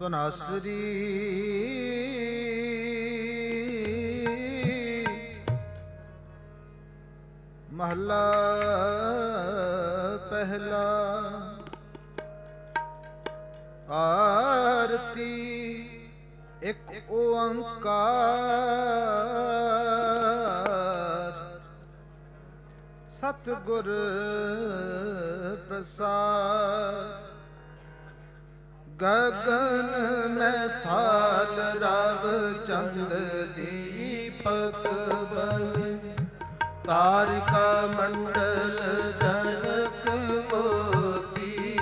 ਧਨਾਸਰੀ ਮਹਲਾ ਪਹਿਲਾ। ਆਰਤੀ ਇੱਕ ਓੰਕਾਰ ਸਤਿਗੁਰ ਪ੍ਰਸਾਦ। ਗਗਨ ਮੈਂ ਥਾਲ ਰਵ ਚੰਦ ਦੀਪਕ ਬਲ। ਤਾਰਿਕਾ ਮੰਡਲ ਜਨਕ ਮੋਤੀ।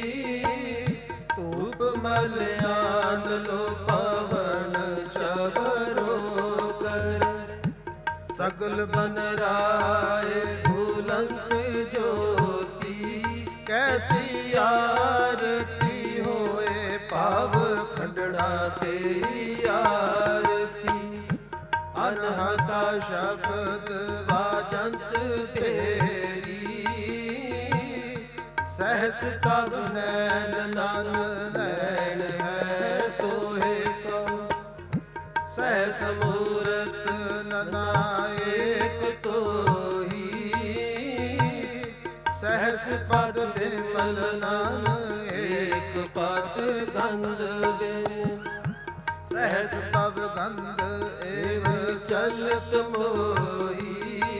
ਧੂਪ ਮਲਿਆਣ ਲੋ ਪਵਨ ਚਵਰੋ ਕਰ। ਸਗਲ ਬਨ ਰਾਏ ਭੂਲੰਤ ਜੋਤੀ। ਕੈਸੀ ਆਰਤੀ ਹੋਏ ਭਾਵ ਖੰਡਣਾ ਤੇਰੀ ਆਰਤੀ। ਅਨਹਤਾ ਸ਼ਬਦ ਵਾਜੰਤ ਤੇਰੀ। ਸਹਿਸ ਸਭ ਨੈਣ ਨਨ ਨੈਣ ਹੈ ਤੋਹੇ ਕੋ। ਸਹਿਸ ਮੂਰਤ ਨਨਾ ਏਕ ਤੋਹੀ। ਸਹਿਸ ਪਦ ਬਿਮਲ ਨਾਮ ਏਕ ਪਦ ਗੰਧ ਵੇ। ਸਹਿਸ ਤਵ ਗੰਧ ਏਵ ਚਲਤ ਮੋਹੀ।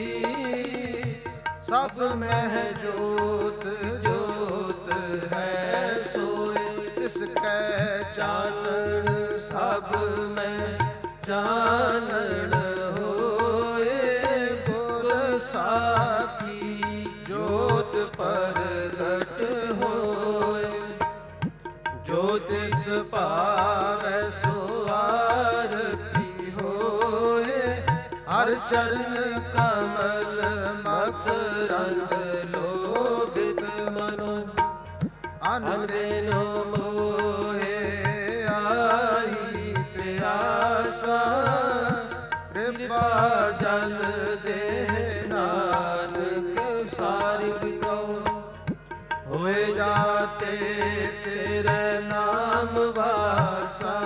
ਸਭ ਮਹਿ ਜੋਤ ਜੋਤ ਹੈ ਸੋਇ। ਤਿਸ ਕੈ ਚਾਨਣ ਸਭ ਮੈਂ ਚਾਨਣ ਹੋਏ। ਗੁਰ ਸਾਖੀ ਜੋਤ ਪ੍ਰਗਟ ਹੋਏ। ਜੋ ਤਿਸ ਭਾਵੈ ਸੋ ਆਰਤੀ ਹੋਏ। ਹਰ ਚਰਨ ਕਮਲ ਮਕਰੰਦ ਲੋਭਿਤ ਮਨੋ। ਅਨਦਿਨੋ ਮੋਹੇ ਆਈ ਪਿਆਸਾ। ਕਿਰਪਾ ਜਲ ਦੇ ਨਾਨਕ ਸਾਰਿਗ ਕੋ। ਹੋਏ ਜਾਤੇ ਤੇਰੇ ਨਾਮ ਵਾਸਾ।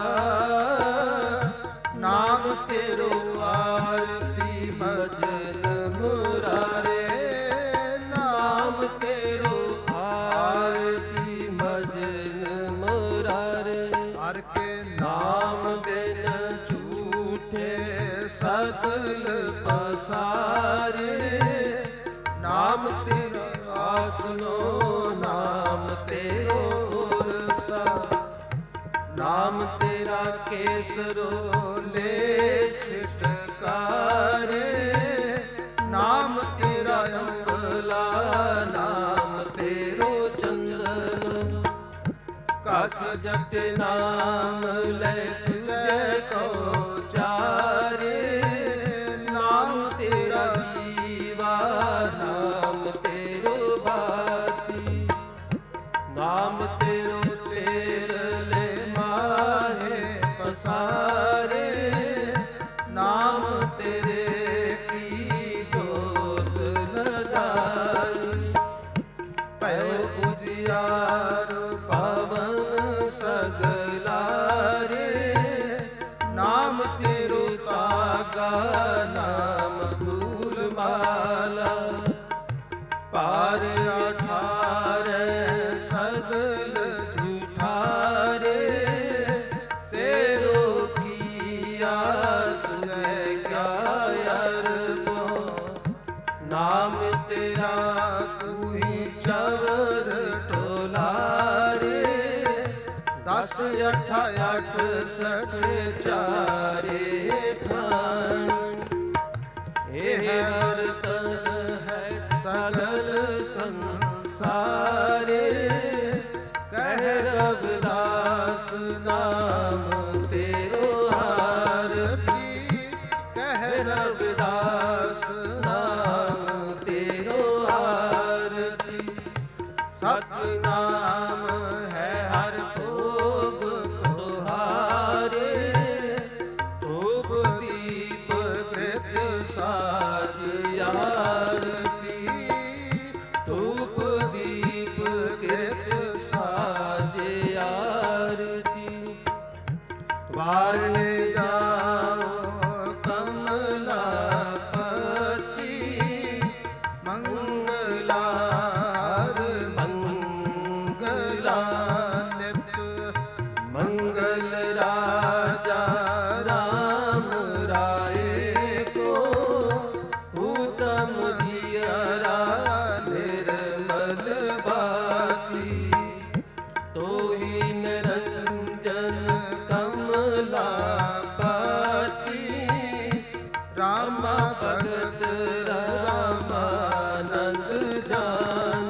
ਨਾਮ ਤੇਰੋ ਆਰਤੀ ਭਜਨ ਮੁਰਾਰੇ। ਨਾਮ ਤੇਰੋ ਆਰਤੀ ਭਜਨ ਮੁਰਾਰੇ। ਹਰ ਕੇ ਨਾਮ ਬਿਨ ਝੂਠੇ ਸਗਲ ਪਸਾਰੇ। ਨਾਮ ਤੇਰਾ ਆਸਨੋ ਨਾਮ ਤੇਰੋ ਉਰਸਾ। ਨਾਮ ਤੇਰਾ ਕੇਸਰੋ ਲੈ ਛਿਟਕਾਰੇ। ਨਾਮ ਤੇਰਾ ਅੰਬਲਾ ਨਾਮ ਤੇਰੋ ਚੰਦਨ। ਕਸ ਜਪਿ ਨਾਮ ਲੈ ਤੁਝੈ ਕੋ ਚਾਰੇ। ਨਾਮ ਤੇਰਾ ਦੀਵਾ ਨਾਮ ਤੇਰੋ ਬਾਤੀ। ਨਾਮ ਤੇਰੋ ਤੇਰ ਲੈ ਮਾਹੇ ਪਸਾਰੇ। ਨਾਮ ਤੇਰੇ ਕੀ ਜੋਤ ਲਗਾਈ। ਭਇਓ ਉਜਿਆਰ ਪਵਨ ਸਗਲਾਰੇ। ਨਾਮ ਤੇਰੋ ਤਾਗਾ ਨਾਮ ਫੂਲ ਮਾਲਾ। ਪਾਰ ਅਠਾਰੇ ਸਗਲ ਝੂਠਾਰੇ। ਤੇਰੋ ਕੀਆ ਤੁਝੈ ਕਿਆ ਅਰਪੋ। ਨਾਮ ਤੇਰਾ ਤੂਹੀ ਚਵਰ ਟੋਲਾਰੇ। 10 8 68 ਚਾਰੇ ਖਾਨ। ਇਹ ਬਰਤਨ ਹੈ ਸਗਲ ਸੰਸਾਰੇ। ਕਹਿ ਰਵਿਦਾਸ ਨਾਮ ਤੇਰੋ ਆਰਤੀ। ਕਹਿ ਰਵਿਦਾਸ ਨਾਮ ਤੇਰੋ ਆਰਤੀ। ਸਤਿਨਾਮ ਹੈ ਹਰ ਭੋਗ ਤੁਹਾਰੇ। ਧੂਪ ਦੀਪ ਕ੍ਰਿਤ ਸਾਜ ਆਰਤੀ। ਧੂਪ ਦੀਪ ਕ੍ਰਿਤ ਸਾਜ ਆਰਤੀ। ਵਾਰਨੇ ਜਾਓ ਕਮਲਾਪਤੀ ਮੰਗਲਾ ਹਰ ਮੰਗਲਾ ਨਿਤ ਮੰਗਲ ਰਾਜਾ ਰਾਮ ਰਾਏ ਕੋ ਊਤਮ ਧੀਅਰਾ ਨਿਰਮਲ ਬਾਤੀ ਤੋਹੀ ਨਿਰੰਜਨ ਕਮਲਾਪਤੀ ਰਾਮਾ ਭਗਤ ਰਾਮਾਨੰਦ ਜਾਨ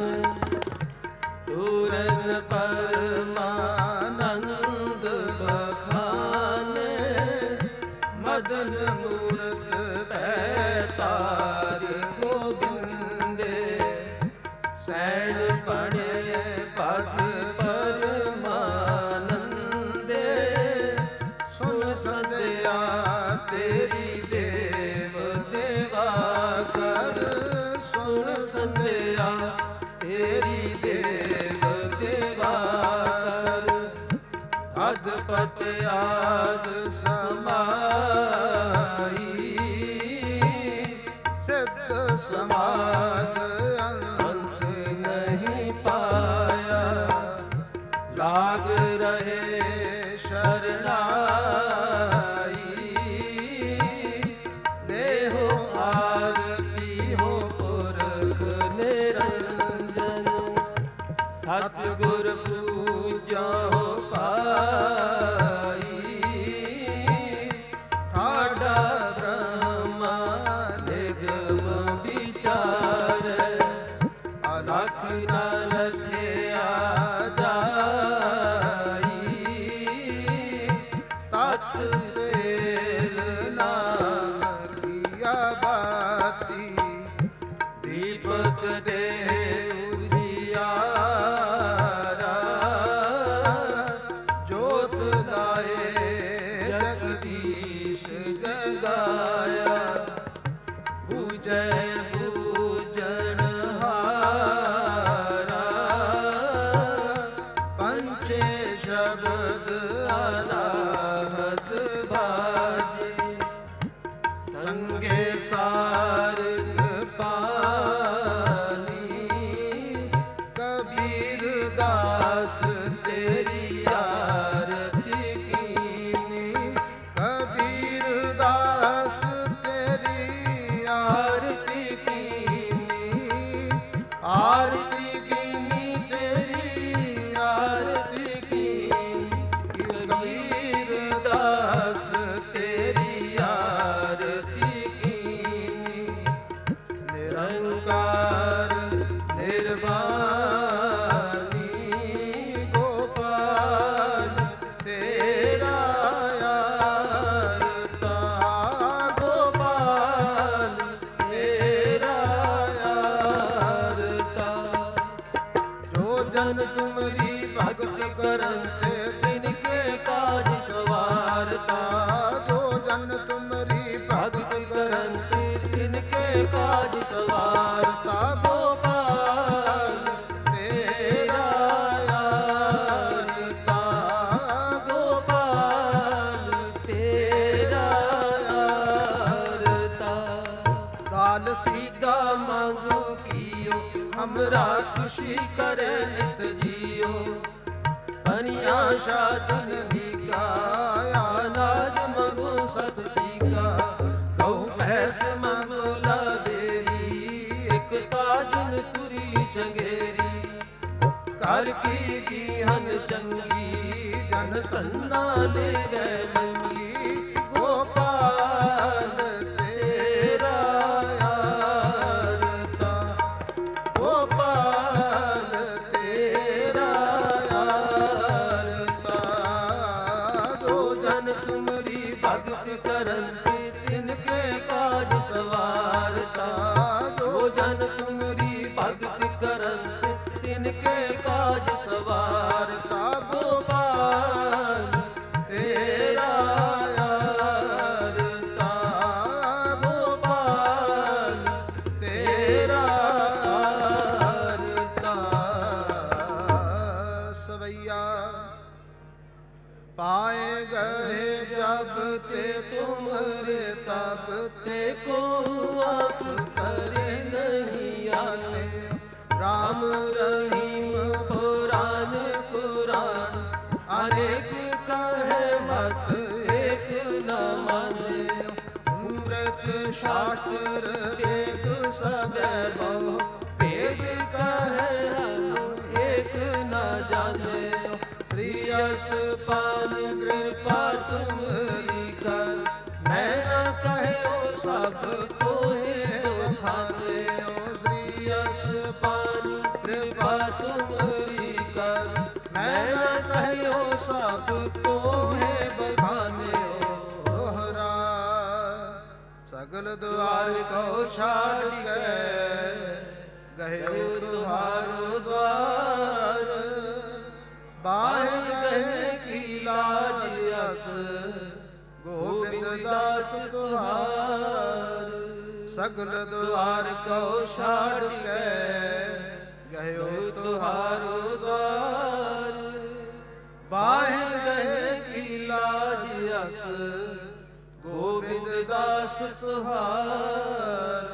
ਪੂਰਨ ਪਰਮਾਨੰਦ ਬਖਾਨੇ ਮਦਨ ਮੂਰਤ ਪੈਤਾਰ ਗੋਬਿੰਦੇ ਸੈਣ ਪੜੇ ਪਦ ਪਰਮਾਨੰਦੇ ਸੁਨ ਸਜਿਆ ਤੇਰੀ ਦੇਵ ਦੇਵਾ ਕਰ ਸੁਨ ਸਜਿਆ ਤੇਰੀ ਦੇਵ ਦੇਵਾ ਕਰ ਅਦਪਤ ਆਦ ਸਮਾਈ ਸਿੱਧ ਸਮਾਦ ਅੰਤ ਨਹੀਂ ਪਾਇਆ ਲਾਗ ਰਹੇ ਸ਼ਰਨਾਈ ਦੇਹੋ ਆਰਤੀ ਹੋ ਪੁਰਖ ਨਿਰੰਜਨ ਸਤਿਗੁਰ ਪੂਜਾ ਹੋ ਪਾਈ ਠਾਡਾ ਬ੍ਰਹਮਾ ਨਿਗਮ ਵਿਚਾਰ ਅਲਖ ਨਾ ਲਖਿਆ ਜਾਈ ਤਤ ਤੇਲ ਨਾਮ ਕੀਆ ਬਾਤੀ ਦੀਪਕ ਦੇ ਉਜਿਆਰਾ ਜੋਤ ਲਾਏ ਜਗਦੀਸ਼ ਜਗਾਇਆ ਬੂਝੈ ਬੂਝਣ ਹਾਰਾ ਪੰਚੇ ਸ਼ਬਦ ਅਨਾਹਤ ਬਾਜੇ ਸੰਗੇ ਸਾਰਗ ਪਾਨੀ ਕਬੀਰ ਦਾਸ ਤੇਰੀ ਆਰਤੀ ਕੀਨੀ ਕਬੀਰ ਦਾਸ ਤੇਰੀ ਆਰਤੀ ਕੀਨੀ ਆਰਤੀ ਕੀਨੀ ਤੇਰੀ ਆਰਤੀ ਕੀਨੀ ਕਬੀਰ ਦਾਸ ਤੇਰੀ ਆਰਤੀ ਕੀਨੀ ਨਿਰੰਕਾਰ ਨਿਰਵਾਣੀ ਗੋਪਾਲ ਤੇਰਾ ਆਰਤਾ ਗੋਪਾਲ ਤੇਰਾ ਆਰਤਾ ਜੋ ਜਨ ਤੁਮਰੀ ਭਗਤ ਕਰਨ ਤੇ ਤਿਨ ਕੇ ਕਾਜ ਸਵਾਰਤਾ ਜੋ ਜਨ ਤੁਮਰੀ ਭਗਤ ਕਰਨ ਤੇ ਤਿਨ ਕੇ ਕਾਜ ਸਵਾਰਤਾ ਗੋਪਾਲ ਤੇਰਾ ਆਰਤਾ ਗੋਪਾਲ ਤੇਰਾ ਆਰਤਾ ਦਾਲ ਸੀਗਾ ਮੰਗੋ ਕੀਓ हमरा खुशी करे नित जियो पनिया साधन लीका अनाज मंगो सत सीका गौ भैंस मंगो लावेरी एक ताजन तुरी चंगेरी कर की गीहन चंगी जन धन्ना ले गए मंगी गोपाल तेरा आरता गोपाल तेरा आरता जो जन तुमरी भगत करन तिनके काज सवारता जो जन तुमरी भगत करन तिनके काज सवारता गोपाल तेरा आरता गोपाल तेरा आरता सवैया पाए गए जब ते तुमरे तब ते को आप करे नहीं आने। राम रहीम पुराण कुरान अनेक कहे मत एक न माने। अमृत शास्त्र वेद सब बहु वेद कहे एक न जाने। श्री यशपाल कृपा तुम्हारी कर मैं न कहो सब तोहे बखाने। श्री यशपाल कृपा तुम्हारी कर मैं न कहो सब तोहे बखाने। दोहरा सगल द्वार को छाड़ के गए तुम्हारो द्वार। बाह गए की लाज यस गोविंद दास तुहार। सगल द्वार को छाड़ के गयो तुहारो द्वार। बाह गए की लाज यस गोविंद दास तुहार।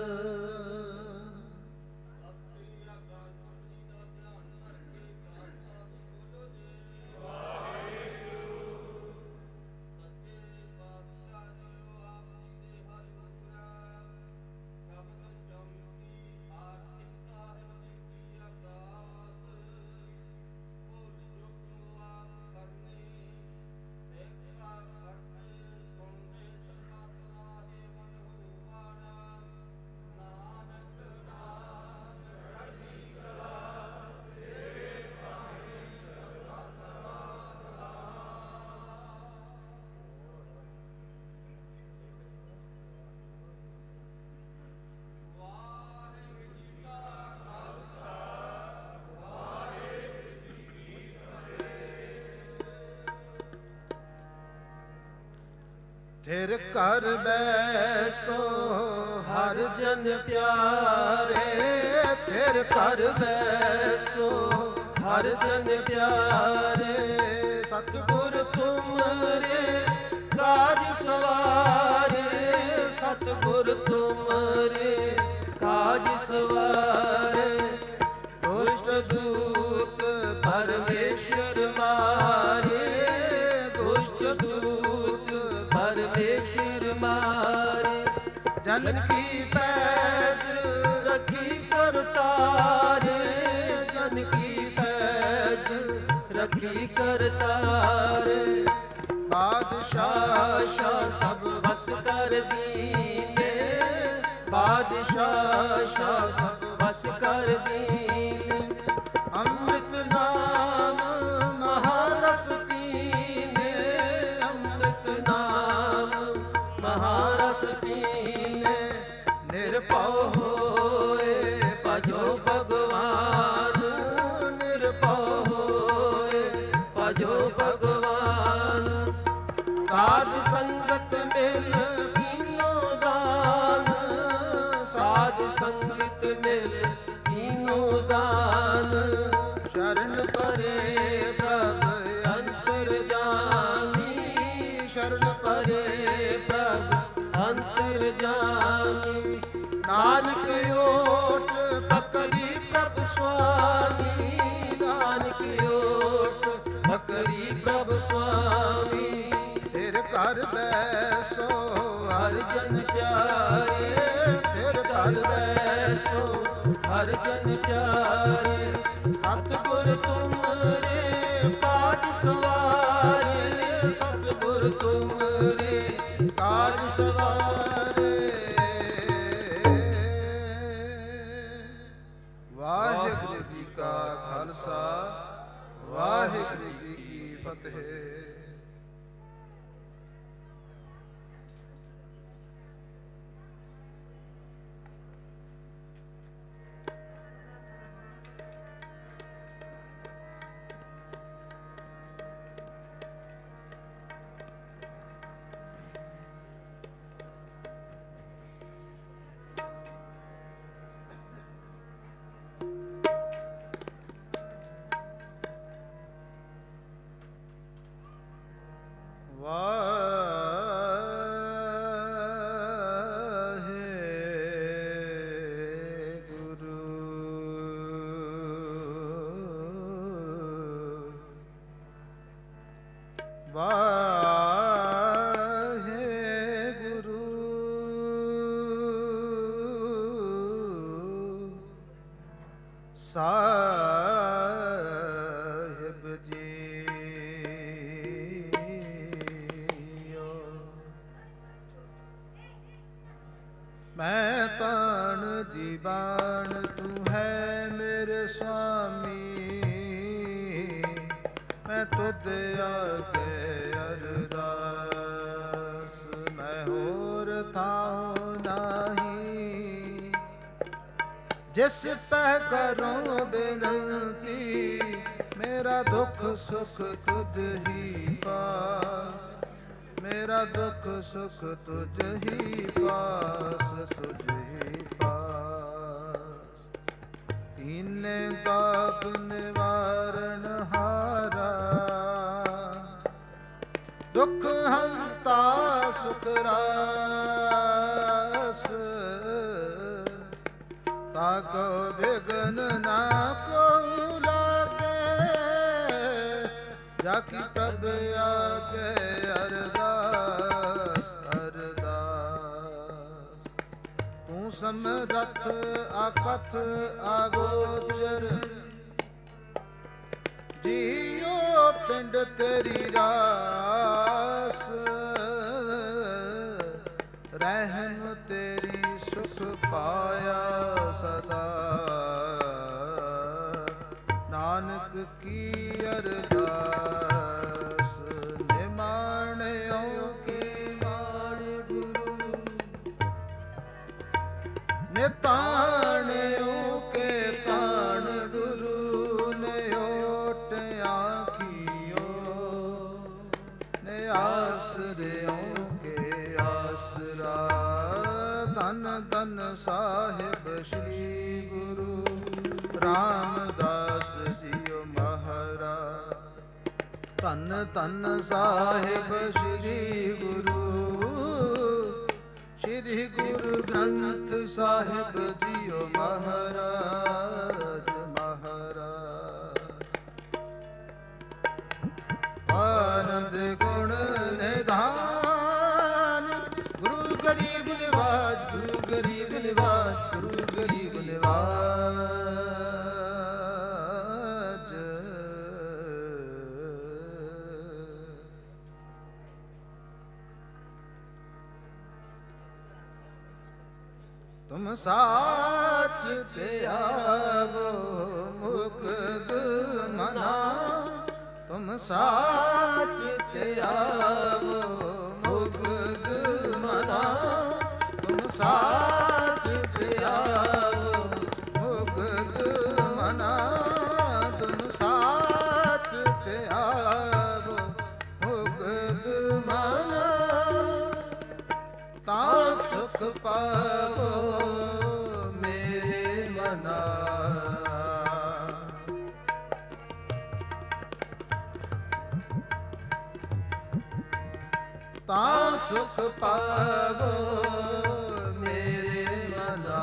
थिर कर बैसो हर जन प्यारे। थिर कर बैसो हर जन प्यारे। सतगुर तुमरे काज सवारे। सतगुर तुमरे काज सवारे। दुष्ट दूत परमेश्वर मारे। दुष्ट दूत परमेश्वर मारे। जन की पैज रखी करतारे। जन की पैज रखी करतारे। बादशाह शाह सब बस कर दीने। बादशाह शाह सब बस कर दीने। अमृत नाम महारस पीने। अमृत नाम महारस पीने। निरपौ होए भजो भगवान। निरपौ होए भजो भगवान। साध संगत मिल कीनो दान। साध संगत मिल कीनो दान। शरण परे प्रभ अंतर जामी। शरण परे प्रभ अंतर जामी। नानक ओट पकड़ी प्रभ स्वामी। नानक ओट पकड़ी प्रभ स्वामी। फिर कर बैसो हर जन प्यारे। फिर कर बैसो हर जन प्यारे। सतगुर तुमरे काज सवारे। सतगुर तुमरे काज सवारे। वाहिगुरु जी का खालसा वाहिगुरु जी की फतेह। ਸਾਹਿਬ ਜੀਓ। ਮੈਂ ਤਾਣ ਦੀ ਬਾਣ ਤੂੰ ਹੈ ਮੇਰੇ ਸੁਆਮੀ, ਮੈਂ ਤੁਧ ਆਗੇ ਅਰਦਾਸ, ਮੈਂ ਹੋਰ ਥਾਉ ਨਾਹੀ। ਜਿਸ ਪੈ ਕਰੂੰ ਬੇਨੰਤੀ, ਮੇਰਾ ਦੁੱਖ ਸੁਖ ਤੁਝ ਹੀ ਪਾਸ, ਮੇਰਾ ਦੁੱਖ ਸੁਖ ਤੁਝ ਹੀ ਪਾਸ, ਤੁਝ ਹੀ ਪਾਸ। ਤੀਨੇ ਤਾਪ ਨਿਵਾਰਨ ਹਾਰਾ, ਦੁੱਖ ਹੰਤਾ ਸੁਖ ਰਾਸ। ਤਾਕੋ ਬਿਗਨ ਨਾ ਕੋ ਲਾਗੇ, ਜਾਕੀ ਪ੍ਰਭ ਆਗੇ ਅਰਦਾਸ, ਅਰਦਾਸ। ਤੂੰ ਸਮਰੱਥ ਆਕਥ ਆਗੋਚਰ, ਜੀਓ ਪਿੰਡ ਤੇਰੀ ਰਾਸ। ਰਹਿਮ ਤੇਰੀ ਸੁਖ ਪਾਇਆ ਸਦਾ, ਨਾਨਕ ਕੀ ਅਰਦਾਸ। ਨਿਮਾਣਿਓ ਕੇ ਮਾਣ ਗੁਰੂ, ਨਿਤਾਣਿਓ ਕੇ ਤਾਣ ਗੁਰੂ। ਨਿਓਟਿਆ ਕੀਓ, ਨਿਆਸਰਿਓ ਕੇ ਆਸਰਾ। ਧੰਨ ਧੰਨ ਸਾਹਿਬ ਸ੍ਰੀ ਗੁਰੂ ਰਾਮਦਾਸ ਜੀਓ ਮਹਾਰਾਜ। ਧੰਨ ਧੰਨ ਸਾਹਿਬ ਸ੍ਰੀ ਗੁਰੂ, ਸ੍ਰੀ ਗੁਰੂ ਗ੍ਰੰਥ ਸਾਹਿਬ ਜੀਓ ਮਹਾਰਾਜ, ਮਹਾਰਾਜ। ਆਨੰਦ ਗੁਣ ਨਿਧਾਨ, ਗੁਰੂ ਗਰੀਬ ਨਿਵਾਜ, ਗੁਰੂ ਗਰੀਬ ਨਿਵਾਜ, ਗੁਰੂ ਗਰੀਬ ਨਿਵਾਜ। ਤੁਮ ਸਾਚ ਤੇ ਆਵੋ ਮੁਕਦ ਮਨਾ, ਤੁਮ ਸਾਚ ਤੇ ਆਵੋ ਮੁਕਦ ਮਨਾ। ਤੁਮ ਸਾਚ ਤੇ ਆਵੋ ਮੁਕਦ ਮਨਾ, ਤੁਮ ਸਾਚ ਤੇ ਆਵੋ ਮੁਕਦ ਮਨਾ। ਤਾਂ ਸੁਖ ਪਾਵੋ ਮੇਰੇ ਮਨਾ, ਤਾਂ ਸੁਖ ਪਾਵੋ ਮੇਰੇ ਮਨਾ।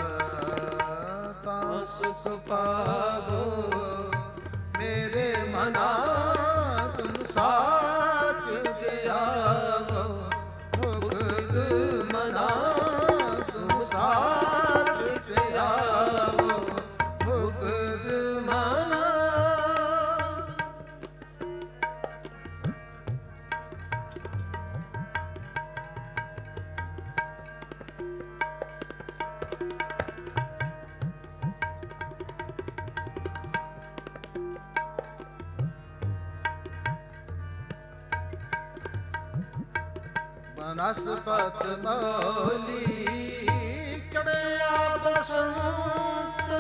ਤਾਂ ਸੁਖ ਪਾਵੋ ਮੇਰੇ ਮਨਾ। ਤੁਮ ਸਾਚ ਦੇ ਆਵੋ ਮੁਕਦ ਮਨਾ, ਤੁਮ ਸਾਚ ਦੇ ਆਵੋ ਮੁਕਦ ਮਨਾ। ਬਨਸਪਤ ਮੌਲੀ ਚੜਿਆ ਬਸੰਤ,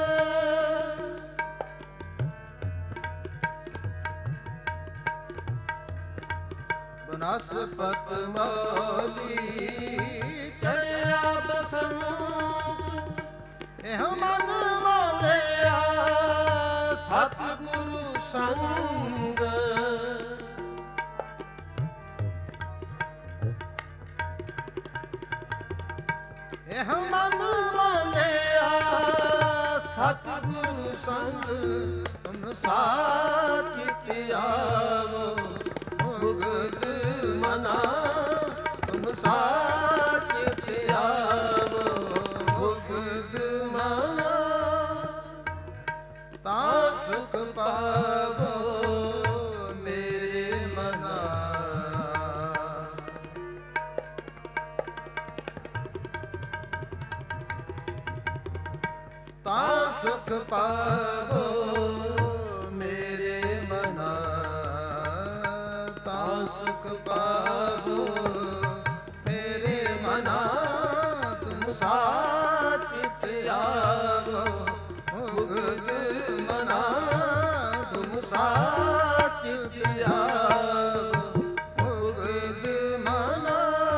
ਬਨਸਪਤ ਮੌਲੀ ਚੜਿਆ ਬਸੰਤ। ਇਹ ਮਨ ਮੋਲਿਆ ਸਤਿਗੁਰੂ ਸੰਗ, ਇਹ ਮਨ ਮੋਲਿਆ ਸਤਿਗੁਰ ਸੰਗ ਤੁਮ ਸਾਚਿਤ ਆਵੋ ਮੁਗਦ ਮਨਾ ਤੁਮ ਸਾਚਿਤ ਆਵੋ ਮੁਗਦ ਮਨਾ ਤਾਂ ਸੁਖ ਪਾਵੋ ਮੇਰੇ ਮਨਾ ਤਾਂ ਸੁਖ ਪਾਵੋ ਮੇਰੇ ਮਨਾ ਤਾਂ ਸੁਖ ਪਾਵੋ ਮੇਰੇ ਮਨਾ ਤੁਮ ਸਾਚਿਤ ਆਵੋ ਮੁਗਦ ਮਨਾ ਤੁਮ ਸਾਚਿਤ ਆਵੋ ਮੁਗਦ ਮਨਾ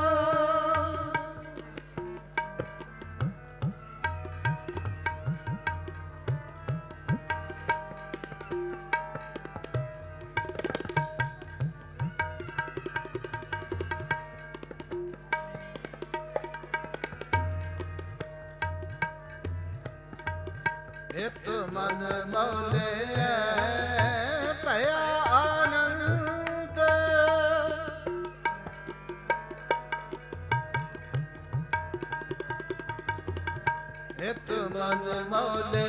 ਹਿਤ ਮਨ ਮੌਲੇ ਭਇਆ ਆਨੰਦ ਹਿਤ ਮਨ ਮੌਲੇ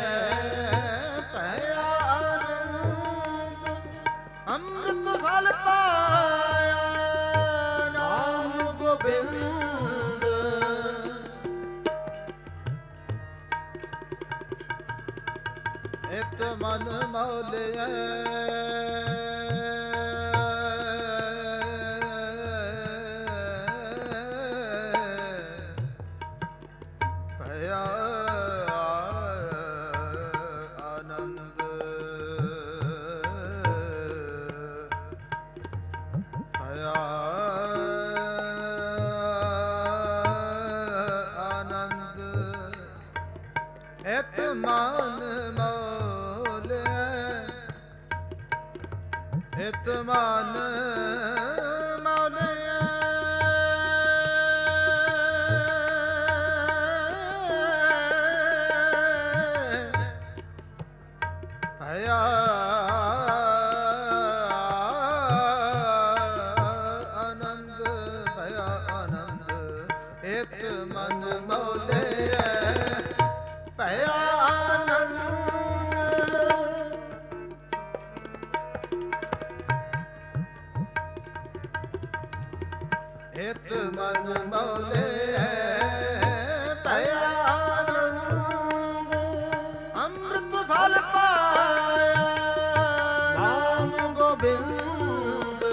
ਭਇਆ ਆਨੰਦ ਅੰਮ੍ਰਿਤ ਫਲ ਪਾਇਆ ਨਾਮ ਗੋਬਿੰਦ ਹਿਤ ਮਨ ਮੌਲਿਆ ਭਇਆ ਆਨੰਦ ਭਇਆ ਆਨੰਦ ਹਿਤ ਮਨ ਹਿਤ ਮਨ ਮੌਲਿਆ ਭਇਆ ਆਨੰਦ ਭਇਆ ਆਨੰਦ ਹਿਤ ਮਨ ਮੌਲਿਆ ਭਇਆ ਆਨੰਦ ਹਿਤ ਮਨ ਮੌਲੇ ਭਇਆ ਆਨੰਦ ਅੰਮ੍ਰਿਤ ਫਲ ਪਾਇਆ ਨਾਮ ਗੋਬਿੰਦ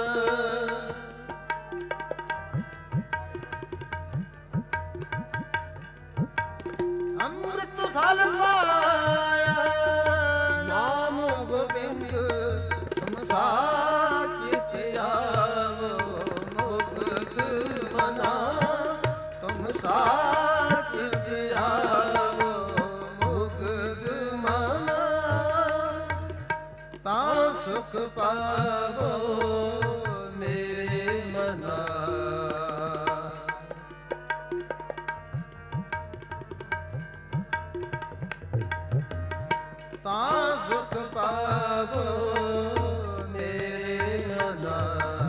ਅੰਮ੍ਰਿਤ ਫਲ ਪਾਇਆ ਨਾਮ ਗੋਬਿੰਦ ਤੁਮ ਸਾਚਿਤ ਆਵੋ ਤੁਮ ਸਾਚਿਤ ਆਵੋ ਮੁਗਦ ਮਨਾ ਤਾਂ ਸੁਖ ਪਾਵੋ ਮੇਰੇ ਮਨਾ ਤਾਂ ਸੁਖ ਪਾਵੋ ਮੇਰੇ ਮਨਾ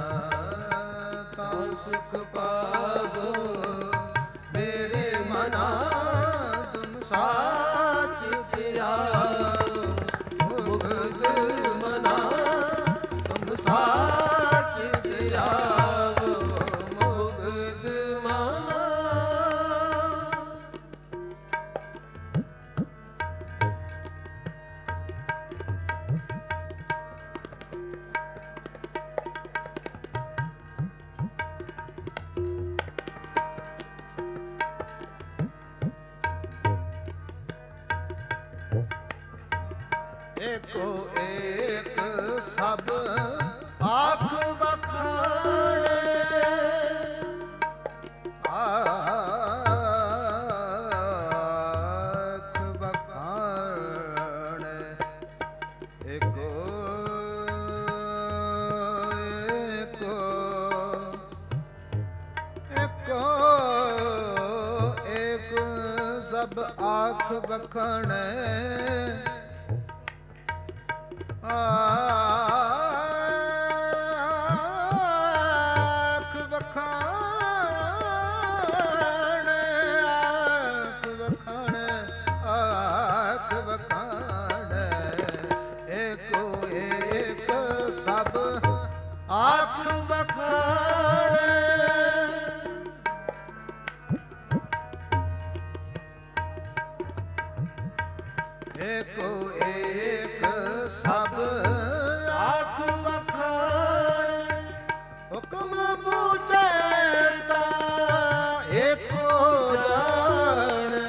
ਤਾਂ ਸੁਖ ਪਾਵੋ ਮੇਰੇ ਮਨਾ ਤੁਮ ਸਾਚਿਤ ਆਵੋ ਮੁਗਦ ਮਨਾ ਤੁਮ ਸਾਚਿਤ ਆਵੋ ਮੁਗਦ ਮਨਾ ਏਕੋ ਏਕ ਸਭ ਆਖ ਬਖਾਣੇ ਆਖ ਬਖਾਣੇ ਏਕੋ ਏਕੋ ਏਕੋ ਏਕ ਸਭ ਆਖ ਬਖਾਣੈ ਆਖ ਬਖਾਣੈ ਆਖ ਬਖਾਣੈ ਆਖ ਬਖਾਣੈ ਏਕੋ ਏਕ ਸਭ ਆਖ ਬਖਾਣੈ ਏਕੋ ਏਕ ਸਭ ਆਖ ਬਖਾਣੈ ਹੁਕਮ ਬੂਝੈ ਤਾ ਏਕੋ ਜਾਣੈ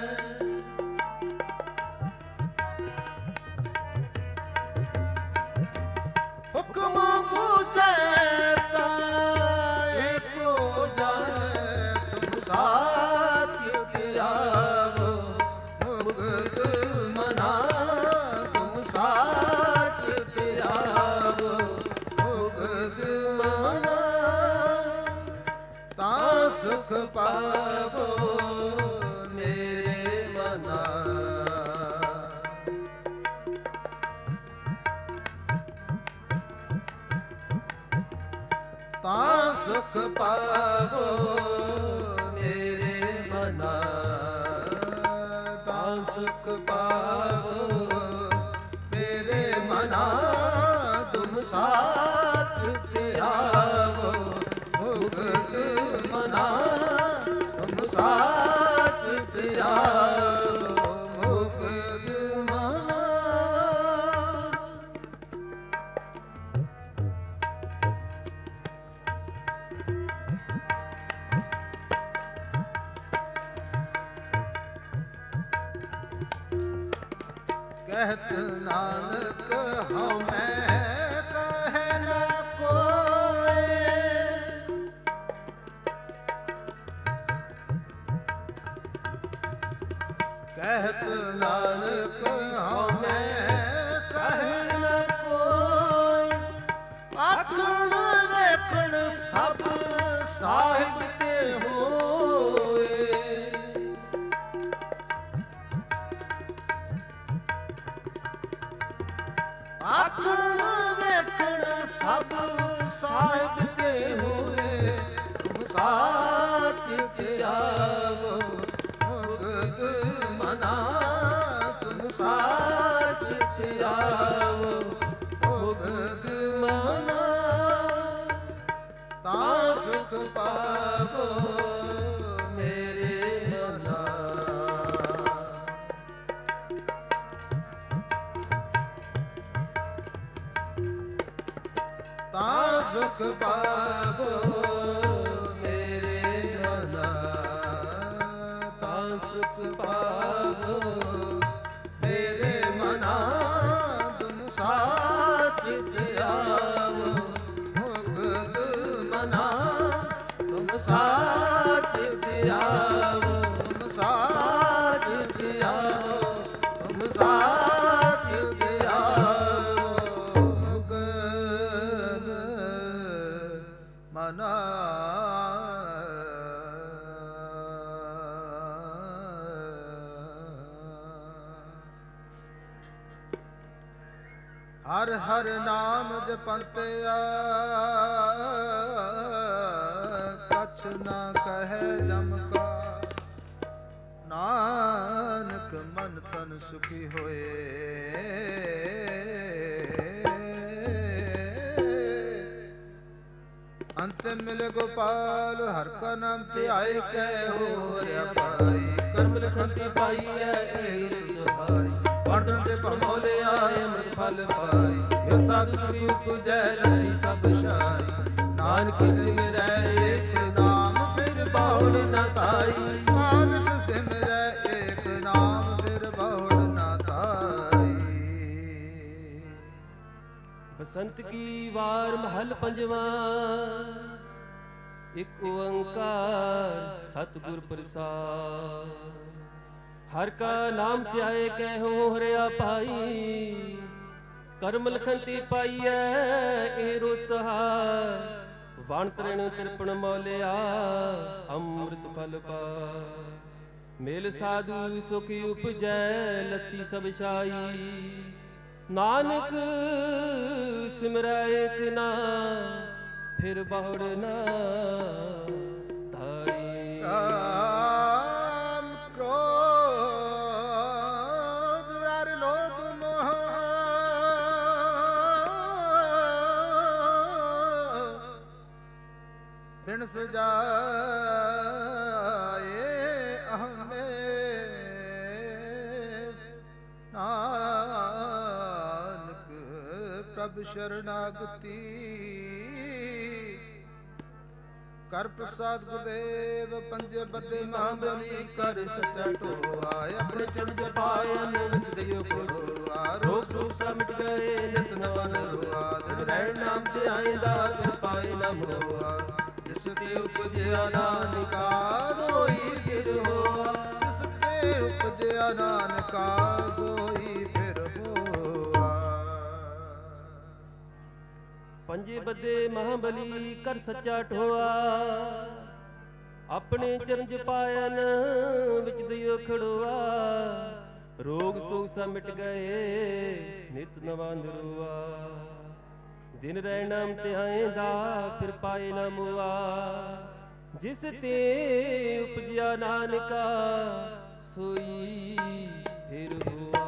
ਹੁਕਮ ਬੂਝੈ ਤਾ ਏਕੋ ਜਾਣੈ ਤੁਮ ਸਾਚ ਧਿਆਵੋ ਮੁਕਤ ਮਨਾ ਤੁਮ ਸਾਚ ਧਿਆਵੋ ਮੁਕਤ ਮਨਾ ਤਾਂ ਸੁਖ ਪਾਵੋ ਮੇਰੇ ਮਨਾ ਤਾਂ ਸੁਖ ਪਾਵੋ ਮੇਰੇ ਮਨਾ ਤਾਂ ਸੁਖ ਪਾਵੋ ਮੇਰੇ ਮਨਾ ਤੁਮ ਸਾਚ ਧਿਆਵੋ ਮੁਕਤ ਮਨਾ ਤੁਮ ਸਾਚ ਧਿਆਵੋ ਮੁਕਤ ਮਨਾ ਕਹਿਤ ਨਾਨਕ ਹਉ ਮੈਂ ਕਹੈ ਨਾ ਕੋਇ ਕਹਿਤ ਨਾਨਕ ਹਉ ਮੈਂ ਕਹੈ ਨਾ ਕੋਇ ਆਖਣ ਵੇਖਣ ਸਭ ਸਾਹਿਬ ਤੇ ਹੋਏ ਆਖਣ ਵੇਖਣ ਸਭ ਸਾਹਿਬ ਤੇ ਹੋਏ ਤੁਮ ਸਾਚ ਧਿਆਵੋ ਮੁਕਤ ਮਨਾ ਤੁਮ ਸਾਚ ਧਿਆਵੋ ਮੁਕਤ ਮਨਾ ਤਾਂ ਸੁਖ ਪਾਵੋ ਮੇਰੇ ਮਨਾ ਤਾਂ ਸੁਖ ਪਾਵੋ ਮੇਰੇ ਮਨਾ ਤਾਂ ਸੁਖ ਪਾਵੋ ਮੇਰੇ ਮਨਾ ਤੁਮ ਸਾਚ ਧਿਆਵੋ ਮੁਕਤ ਮਨਾ ਤੁਮ ਸਾਚ ਧਿਆਵੋ ਤੁਮ ਸਾਚ ਧਿਆਵੋ ਤੁਮ ਸਾਚ ਧਿਆਵੋ ਮੁਕਤ ਮਨਾ ਹਰ ਹਰ ਨਾਮ ਜਪੰਤਿਆ ਕਛ ਨਾ ਕਹੈ ਜਮ ਕਾ ਨਾਨਕ ਮਨ ਤਨ ਸੁਖੀ ਹੋਏ ਅੰਤਿਮ ਮਿਲੇ ਗੋਪਾਲ ਹਰ ਕਾ ਨਾਮ ਧਿਆਏ ਕੈ ਹੋਰਿਆ ਪਾਈ ਕਰਮ ਲਖੰਤੀ ਪਾਈ ਐ ਏਰ ਸੁਹਾਈ ਵਰਦਨ ਤੇ ਪਰਮੋਲੇ ਆਏ ਅੰਮ੍ਰਿਤ ਫਲ ਪਾਈ ਇਹ ਸਾਧੂ ਸਤੂਪ ਜੈ ਰਹੀ ਸਭ ਸ਼ਾਈ ਨਾਨਕ ਸਿਮਰੈ ਏਕ ਨਾਮ ਫਿਰ ਬਹੁੜ ਨ ਤਾਈ ਨਾਨਕ ਸਿਮਰੈ ਏਕ ਨਾਮ ਫਿਰ ਬਹੁੜ ਨ ਤਾਈ ਬਸੰਤ ਕੀ ਵਾਰ ਮਹਲ ਪੰਜਵਾਂ ਇਕ ਓੰਕਾਰ ਸਤਿਗੁਰ ਪ੍ਰਸਾਦ ਹਰ ਕਾ ਨਾਮ ਧਿਆਏ ਕਹਿ ਹੋਰਿਆ ਭਾਈ ਕਰਮ ਲਖੰਤੀ ਪਾਈਐ ਏਰੋ ਸਹਾਇ ਵਣ ਤ੍ਰਿਣ ਤਿਰਪਣ ਮੌਲਿਆ ਅੰਮ੍ਰਿਤ ਫਲ ਪਾ ਮੇਲ ਸਾਧੂ ਸੁਖ ਉਪਜੈ ਲਤੀ ਸਭ ਛਾਈ। ਨਾਨਕ ਸਿਮਰੈ ਇਕ ਨਾ ਫਿਰ ਬਹੁੜ ਨਾ ਧਾਈ। ਕਾਮ ਕ੍ਰੋਧ ਅਰ ਲੋਭ ਮੋਹ ਬਿਨ ਸਜਾਏ ਅਹਮੇ ਨਾਨਕ ਪ੍ਰਭ ਸ਼ਰਨਾਗਤੀ। ਕਰ ਪ੍ਰਸਾਦ ਗੁਰਦੇਵ ਪੰਜੇ ਬੱਦੇ ਮਹਾਬਲੀ ਕਰ ਸੱਚਾ ਢੋਆ। ਆਪਣੇ ਚਰਨ ਜਪਾਇਨ ਵਿੱਚ ਦਿਓ ਕੋਆ। ਰੋਗ ਸੋਗ ਸਭ ਮਿਟ ਗਏ ਨਿਤ ਨਵਾਂ ਨਰੋਆ। ਦਿਨ ਰਹਿਣ ਨਾਮ ਤੇ ਆਇਂਦਾ ਫਿਰ ਪਾਏ ਨਾ ਮੋਆ। ਜਿਸ ਤੇ ਉਪਜਿਆ ਨਾਨਕਾ ਸੋਈ ਫਿਰ ਹੋਆ। ਜਿਸ ਤੇ ਉਪਜਿਆ ਨਾਨਕਾ ਸੋਈ ਫਿਰ ਹੋਆ। ਪੰਜੇ ਬੱਦੇ ਮਹਾਬਲੀ ਕਰ ਸੱਚਾ ਢੋਆ। ਆਪਣੇ ਚਰਨ ਜਪਾਇਨ ਵਿੱਚ ਦਿਓ ਖੜੋਆ। ਰੋਗ ਸੋਗ ਸਭ ਮਿਟ ਗਏ ਨਿਤ ਨਵਾਂ ਨਿਰੋਆ। ਦਿਨ ਰਹਿ ਨਾਮ ਧਿਆਏਂਦਾ ਫਿਰ ਪਾਏ ਨਾ ਮੁਆ। ਜਿਸ ਤੇ ਉਪਜਿਆ ਨਾਨਕਾ ਸੋਈ ਫਿਰ ਹੋਆ।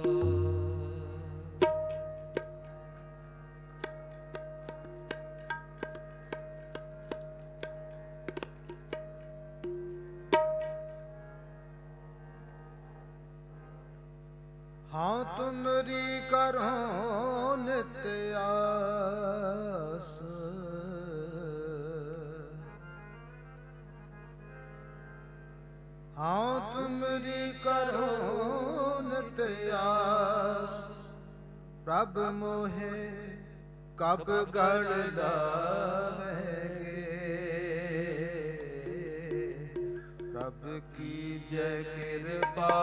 ਹਾਂ ਤੁਮਰੀ ਕਰੋ ਨਿਤ ਆਸ। ਹਾਂ ਤੁਮਰੀ ਕਰੋ ਨਿਤ ਆਸ। ਪ੍ਰਭ ਮੋਹੇ ਕਬ ਗੜ ਲਾਵੇਗੇ। ਪ੍ਰਭ ਕੀ ਜੈ ਕਿਰਪਾ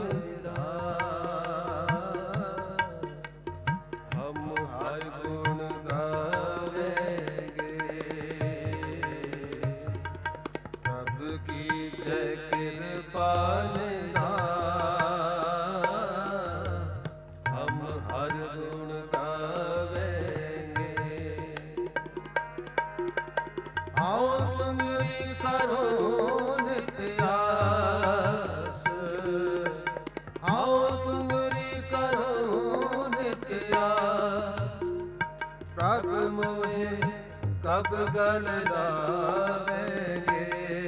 ਕਬ ਗਲ ਲਾਵੇਗੇ।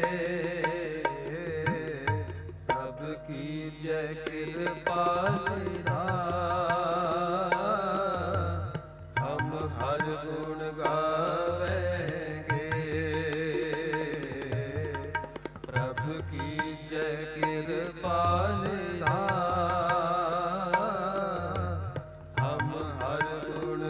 ਪ੍ਰਭ ਕੀ ਜੈ ਕਿਰਪਾ ਹਮ ਹਰ ਗੁਣ ਗਾਵੇਗੇ। ਪ੍ਰਭ ਕੀ ਜੈ ਕਿਰਪਾ ਹਮ ਹਰ ਗੁਣ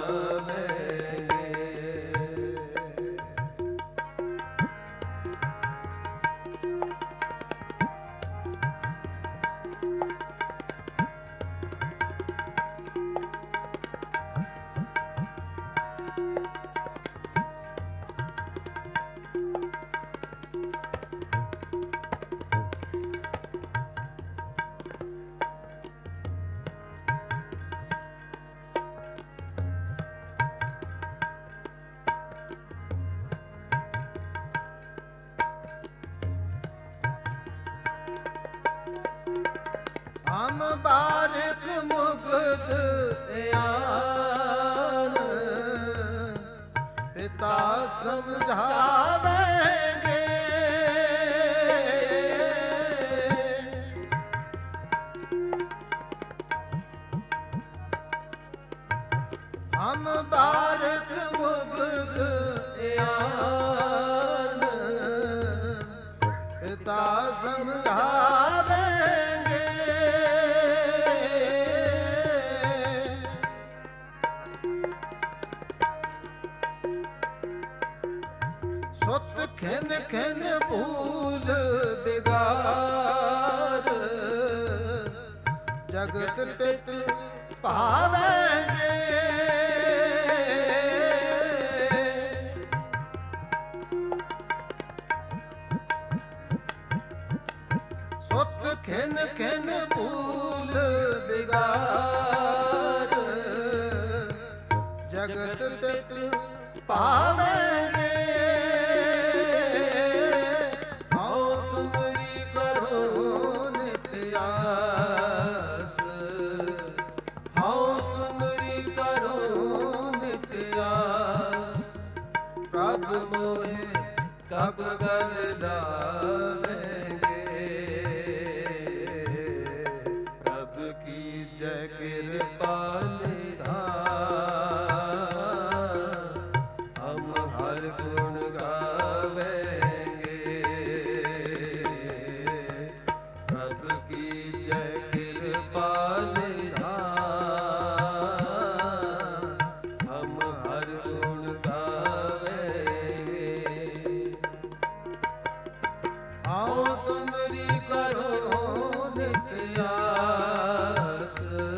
ਹਮ ਬਾਰਿਕ ਮੁਗਧ ਆਨ। ਪਿਤਾ ਸਮਝਾਵੇਂਗੇ। ਹਮ ਬਾਰਿਕ ਮੁਗਧ ਆਨ। ਪਿਤਾ ਸਮਝਾਵੇਂਗੇ। ਸੁਤ ਖਿਨ ਖਿਨ ਭੂਲ ਬਿਗਾਰ। ਜਗਤ ਪਿਤ ਭਾਵੇਂਗੇ। खिन खिन भूल बिगार जगत पित पावेंगे आओ तुमरी करो नित्य आस आओ तुमरी करो नित्य आस प्रभु मोहे कब गल लावेंगे प्रभु की जय कृपा निधान हम हर गुण गावेंगे प्रभु की जय कृपा निधान हम हर गुण गावेंगे आओ तुमरी करो नित्य आस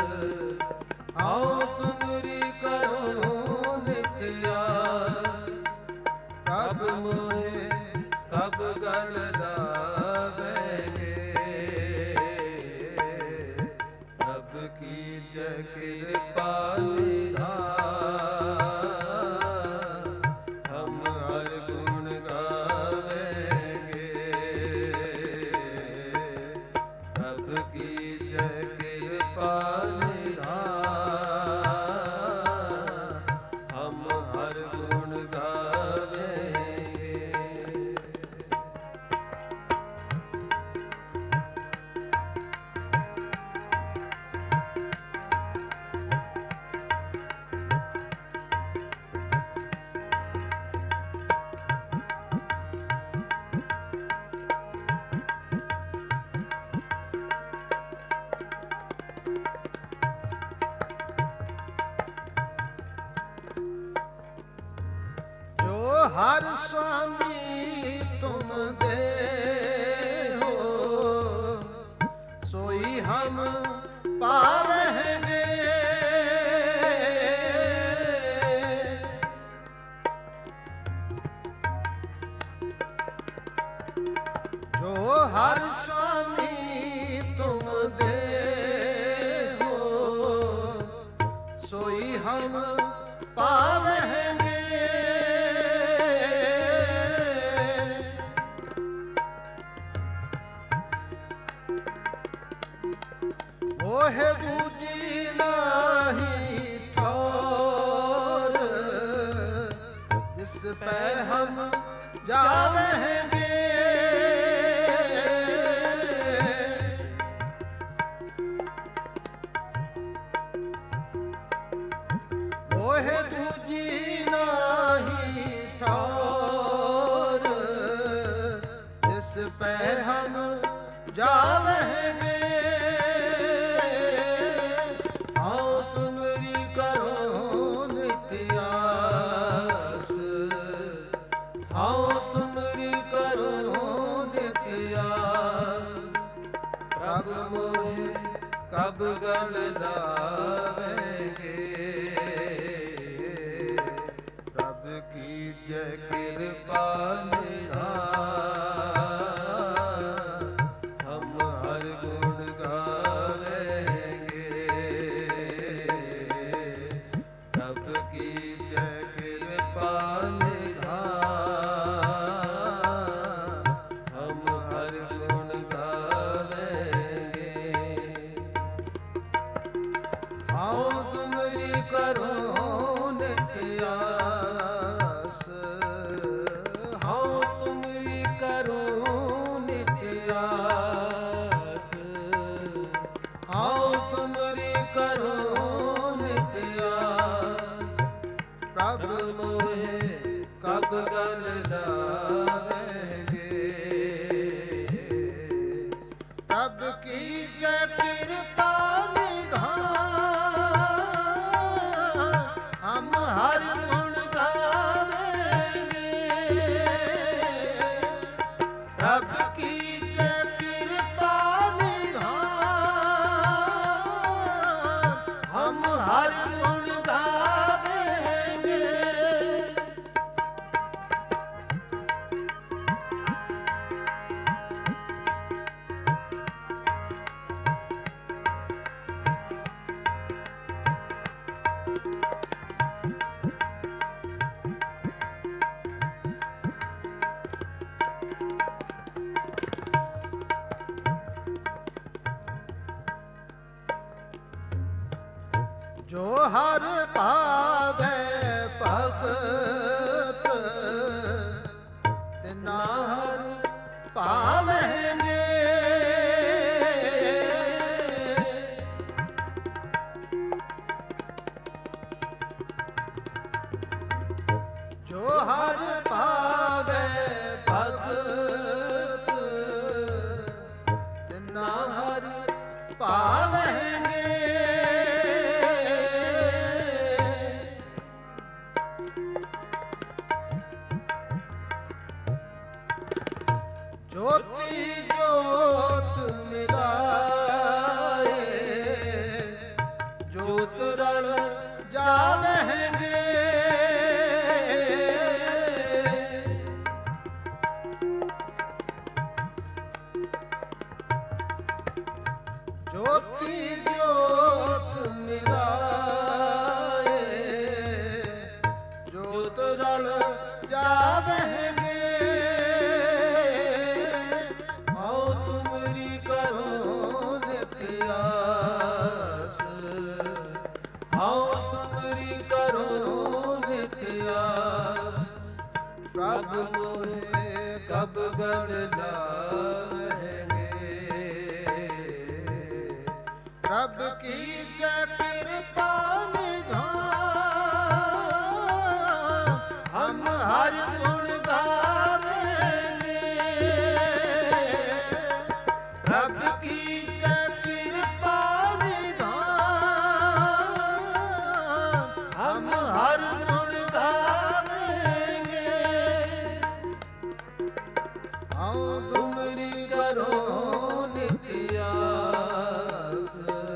आओ तुमरी करो नित्य आस कब मोहे कब गल लावेंगे प्रभ की जय कृपा निधान हम हर गुण गावेंगे प्रभ की जय कृपा निधान हम हर गुण गावेंगे जो हर स्वामी तुम दे हो सोई हम पावेंगे जो हर स्वामी तुम दे हो सोई हम पावेंगे ओहे दूजी नाही ठौर जिस पे हम जावेंगे ओहे दूजी नाही ठौर जिस पे हम जावेंगे आओ तुमरी करो नित्य आस आओ तुमरी करो नित्य आस प्रभु मोहे कब गल लावेंगे प्रभु की जय कृपा निधान हम हर गुण गावेंगे प्रभु की जय कृपा निधान हम हर गुण गावेंगे आओ तुमरी करो नित्य आस आओ तुमरी करो नित्य आस आओ तुमरी करो नित्य आस प्रभु मोहे कब गल लावेंगे प्रभु की जय कृपा निधान हम हर गुण गावेंगे प्रभु की जय कृपा निधान हम हर गुण गावेंगे ਹਰ ਭਾਵੈ ਭਗਤ ਤਿਨਾ ਹਰ ਭਾਵਹਿੰਗੇ। ਜੋ ਹਰ ਭਾਵੈ ਭਗਤ ਤਿਨਾ ਹਰ ਭਾਵਹਿੰਗੇ। ਜੋਤੀ ਜੋਤ ਮਿਲਾਏ ਜੋਤ ਰਲ ਜਾਵਹਿੰਗੇ। ਜੋਤੀ ਜੋਤ ਮਿਲਾਏ ਜੋਤ ਰਲ ਜਾਵਹਿੰਗੇ। ਆਓ ਤੁਮਰੀ ਕਰੋ ਨਿਤ ਆਸ, ਆਓ ਤੁਮਰੀ ਕਰੋ ਨਿਤ ਆਸ। ਪ੍ਰਭ ਮੋਹਿ ਕਬ ਗਣ ਲਾਵਹਿੰਗੇ। ਪ੍ਰਭ ਕੀ ਜੈ ਕਿਰਪਾ ਨਿਧਾਨ ਹਮ ਹਰ ਗੁਣ ਗਾਵੇਂਗੇ। ਪ੍ਰਭ ਕੀ ਜੈ ਕਿਰਪਾ ਨਿਧਾਨ ਹਮ ਹਰ ਗੁਣ ਗਾਵੇਂਗੇ। ਆਓ ਤੁਮਰੀ ਕਰੋ ਨਿਤ ਆਸ,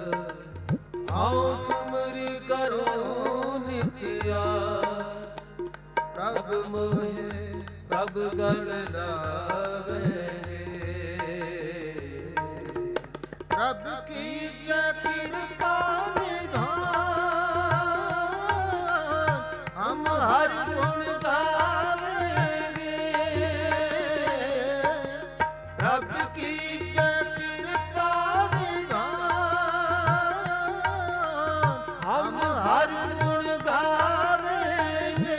ਆਓ ਤੁਮਰੀ ਕਰੋ ਨਿਤ ਆਸ। ਪ੍ਰਭ ਮੋਹਿ ਕਬ ਗਲ ਲਾਵਹਿੰਗੇ। ਪ੍ਰਭ ਕੀ ਜੈ ਕਿਰਪਾ ਨਿਧਾਨ ਹਮ ਹਰ ਗੁਣ ਗਾਵੇਂਗੇ। ਪ੍ਰਭ ਕੀ ਜੈ ਕਿਰਪਾ ਨਿਧਾਨ ਹਮ ਹਰ ਗੁਣ ਗਾਵੇਂਗੇ।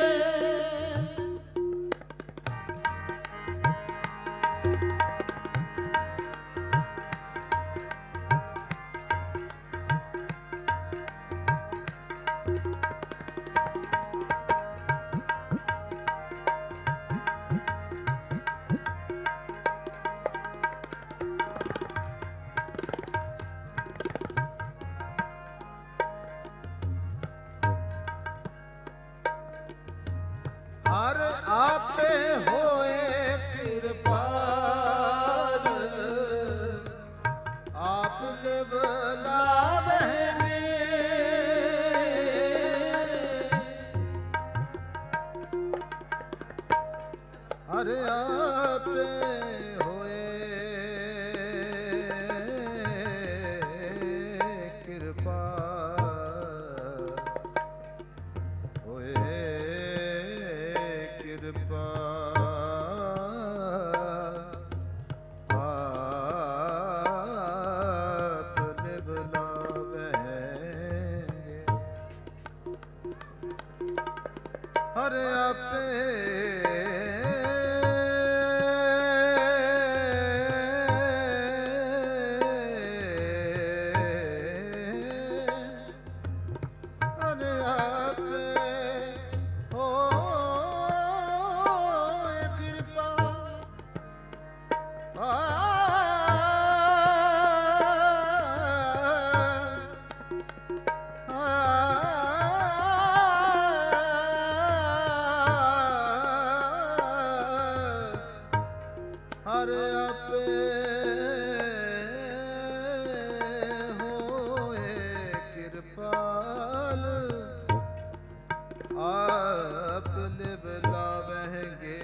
ਹਰ ਆਪੇ ਹੋਏ ਕਿਰਪਾਲ ਆਪ ਲਿਵ ਲਾਵਹਿੰਗੇ। ਹਰ ਆਪੇ ਹੋਏ ਕਿਰਪਾਲ ਹੋਏ ਕਿਰਪਾ ਆਪ ਲਿਵ ਲਾਵਹਿੰਗੇ। ਹਰ ਆਪੇ ਹਰ ਆਪੇ ਹੋਏ ਕਿਰਪਾਲ ਆਪ ਲਿਵ ਲਾਵਹਿੰਗੇ।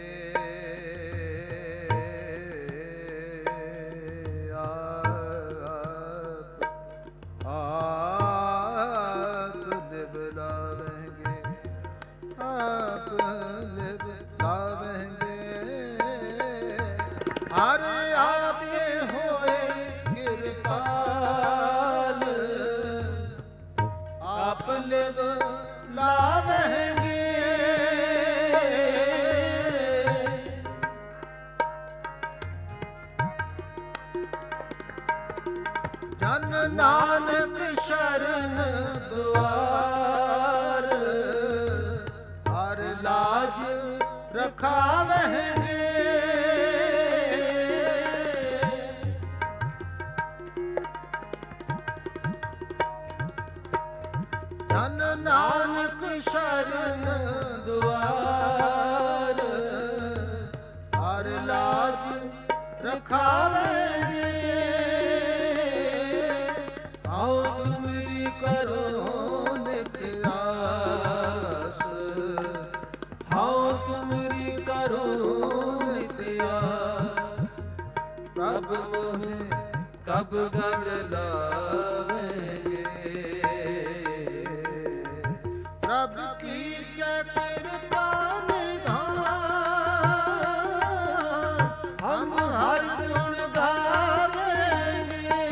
ਆਪ ਲਿਵ ਲਾਵਹਿੰਗੇ। ਆਪ ਲਿਵ ਲਾਵਹਿੰਗੇ। ਹਰ ਆਪੇ ਹੋਏ ਕਿਰਪਾਲ ਆਪ ਨਾਨਕ ਸ਼ਰਨ ਦੁਆਰ, ਹਰ ਲਾਜ ਰਖਾਵਹਿਗੇ। ਜਨ ਨਾਨਕ ਸ਼ਰਨ ਦੁਆਰ, ਹਰ ਲਾਜ ਰਖਾਵਹਿਗੇ। ਆਓ ਤੁਮਰੀ ਕਰੋ ਨਿਤ ਆਸ, ਆਓ ਤੁਮਰੀ ਕਰੋ ਨਿਤ ਆਸ। ਪ੍ਰਭ ਮੋਹਿ ਕਬ ਗਲ ਲਾਵਹਿਗੇ, ਪ੍ਰਭ ਕੀਜੈ ਕਿਰਪਾ ਨਿਧਾਨ। ਹਮ ਹਰ ਗੁਣ ਗਾਵਹਿਗੇ,